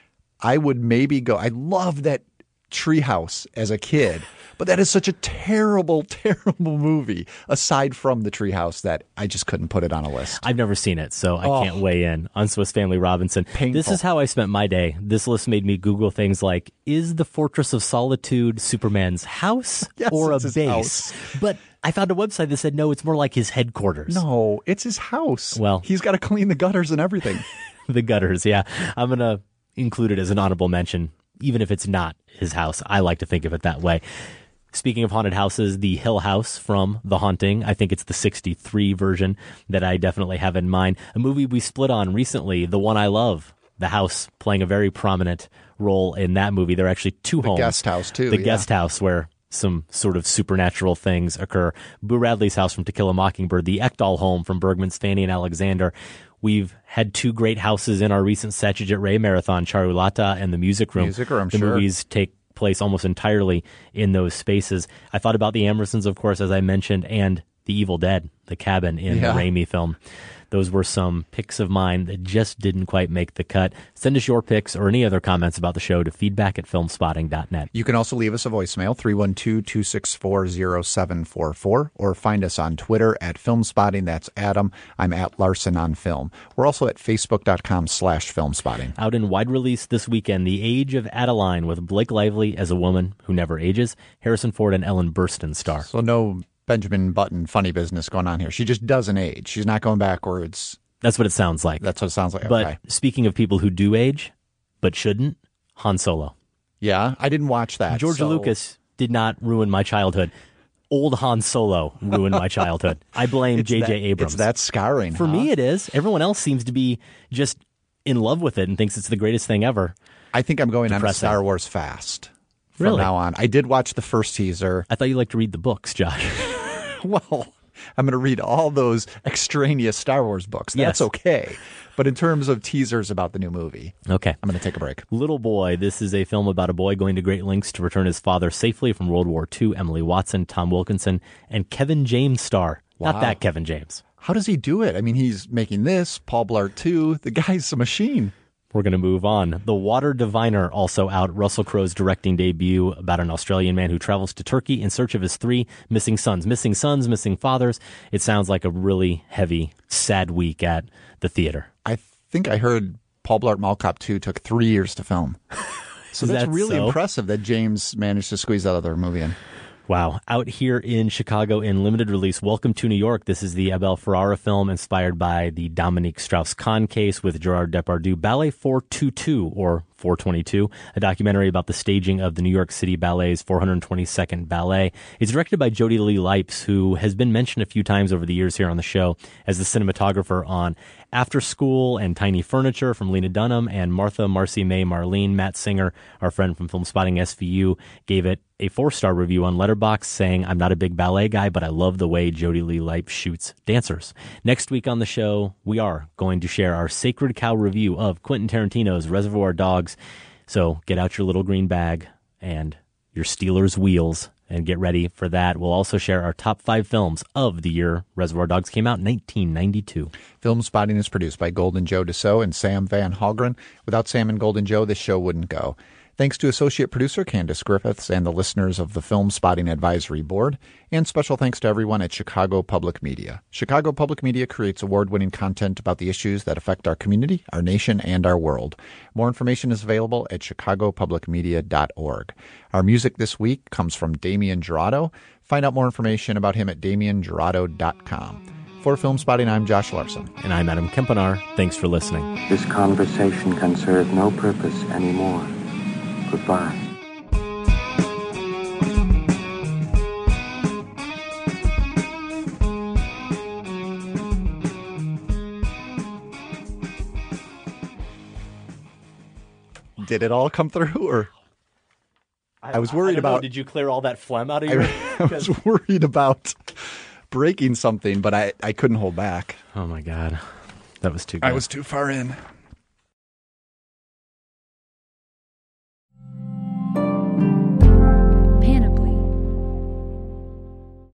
I would maybe go, I love that treehouse as a kid, but that is such a terrible, terrible movie aside from the treehouse that I just couldn't put it on a list. I've never seen it, so I Oh. can't weigh in on Swiss Family Robinson. Painful. This is how I spent my day. This list made me Google things like, is the Fortress of Solitude Superman's house Yes, or a it's his base? house. But I found a website that said, no, it's more like his headquarters. No, it's his house. Well, he's got to clean the gutters and everything. The gutters, yeah. I'm going to include it as an honorable mention, even if it's not his house. I like to think of it that way. Speaking of haunted houses, the Hill House from The Haunting, I think it's the sixty-three version that I definitely have in mind. A movie we split on recently, The One I Love, the house playing a very prominent role in that movie. There are actually two The homes. guest house, too, The yeah. guest house where some sort of supernatural things occur. Boo Radley's house from To Kill a Mockingbird, the Ekdahl home from Bergman's Fanny and Alexander. We've had two great houses in our recent Satyajit Ray marathon, Charulata and the Music Room. Music Room, the sure. movies take place almost entirely in those spaces. I thought about the Amersons, of course, as I mentioned, and The Evil Dead, the cabin in Yeah. the Raimi film. Those were some picks of mine that just didn't quite make the cut. Send us your picks or any other comments about the show to feedback at filmspotting dot net. You can also leave us a voicemail, three one two, two six four, zero seven four four, or find us on Twitter at Filmspotting. That's Adam. I'm at Larson on Film. We're also at facebook.com slash Filmspotting. Out in wide release this weekend, The Age of Adeline with Blake Lively as a woman who never ages. Harrison Ford and Ellen Burstyn star. So no Benjamin Button funny business going on here. She just doesn't age. She's not going backwards. That's what it sounds like. That's what it sounds like. But Okay. speaking of people who do age, but shouldn't, Han Solo. Yeah, I didn't watch that. George so- Lucas did not ruin my childhood. Old Han Solo ruined my childhood. I blame It's J J that- Abrams. It's that scarring. For huh? me, it is. Everyone else seems to be just in love with it and thinks it's the greatest thing ever. I think I'm going on a Depressing. Star Wars fast from Really? now on. I did watch the first teaser. I thought you liked to read the books, Josh. Well, I'm going to read all those extraneous Star Wars books. That's Yes. okay. But in terms of teasers about the new movie, Okay. I'm going to take a break. Little Boy. This is a film about a boy going to great lengths to return his father safely from World War Two. Emily Watson, Tom Wilkinson, and Kevin James star. Not Wow. that Kevin James. How does he do it? I mean, he's making this, Paul Blart too. The guy's a machine. We're going to move on. The Water Diviner, also out. Russell Crowe's directing debut about an Australian man who travels to Turkey in search of his three missing sons. Missing sons, missing fathers. It sounds like a really heavy, sad week at the theater. I think I heard Paul Blart Mall Cop two took three years to film. So Is that's that really so? impressive that James managed to squeeze that other movie in. Wow. Out here in Chicago in limited release, Welcome to New York. This is the Abel Ferrara film inspired by the Dominique Strauss-Kahn case with Gerard Depardieu. Ballet four two two, or four twenty-two, a documentary about the staging of the New York City Ballet's four hundred twenty-second Ballet. It's directed by Jody Lee Lipes, who has been mentioned a few times over the years here on the show as the cinematographer on After School and Tiny Furniture from Lena Dunham, and Martha, Marcy, May, Marlene. Matt Singer, our friend from Film Spotting S V U, gave it a four-star review on Letterboxd, saying, "I'm not a big ballet guy, but I love the way Jody Lee Lipes shoots dancers." Next week on the show, we are going to share our Sacred Cow review of Quentin Tarantino's Reservoir Dogs. So get out your little green bag and your Steelers wheels and get ready for that. We'll also share our top five films of the year Reservoir Dogs came out in nineteen ninety-two. Film Spotting is produced by Golden Joe Dassault and Sam Van Hallgren. Without Sam and Golden Joe, this show wouldn't go. Thanks to associate producer Candace Griffiths and the listeners of the Film Spotting Advisory Board, and special thanks to everyone at Chicago Public Media. Chicago Public Media creates award-winning content about the issues that affect our community, our nation, and our world. More information is available at chicago public media dot org. Our music this week comes from Damian Gerardo. Find out more information about him at damian gerardo dot com. For Film Spotting, I'm Josh Larson. And I'm Adam Kempenaar. Thanks for listening. This conversation can serve no purpose anymore. Goodbye. Did it all come through, or I, I was worried I about. Know, did you clear all that phlegm out of your? I, I was worried about breaking something, but I, I couldn't hold back. Oh my God, that was too good. I was too far in.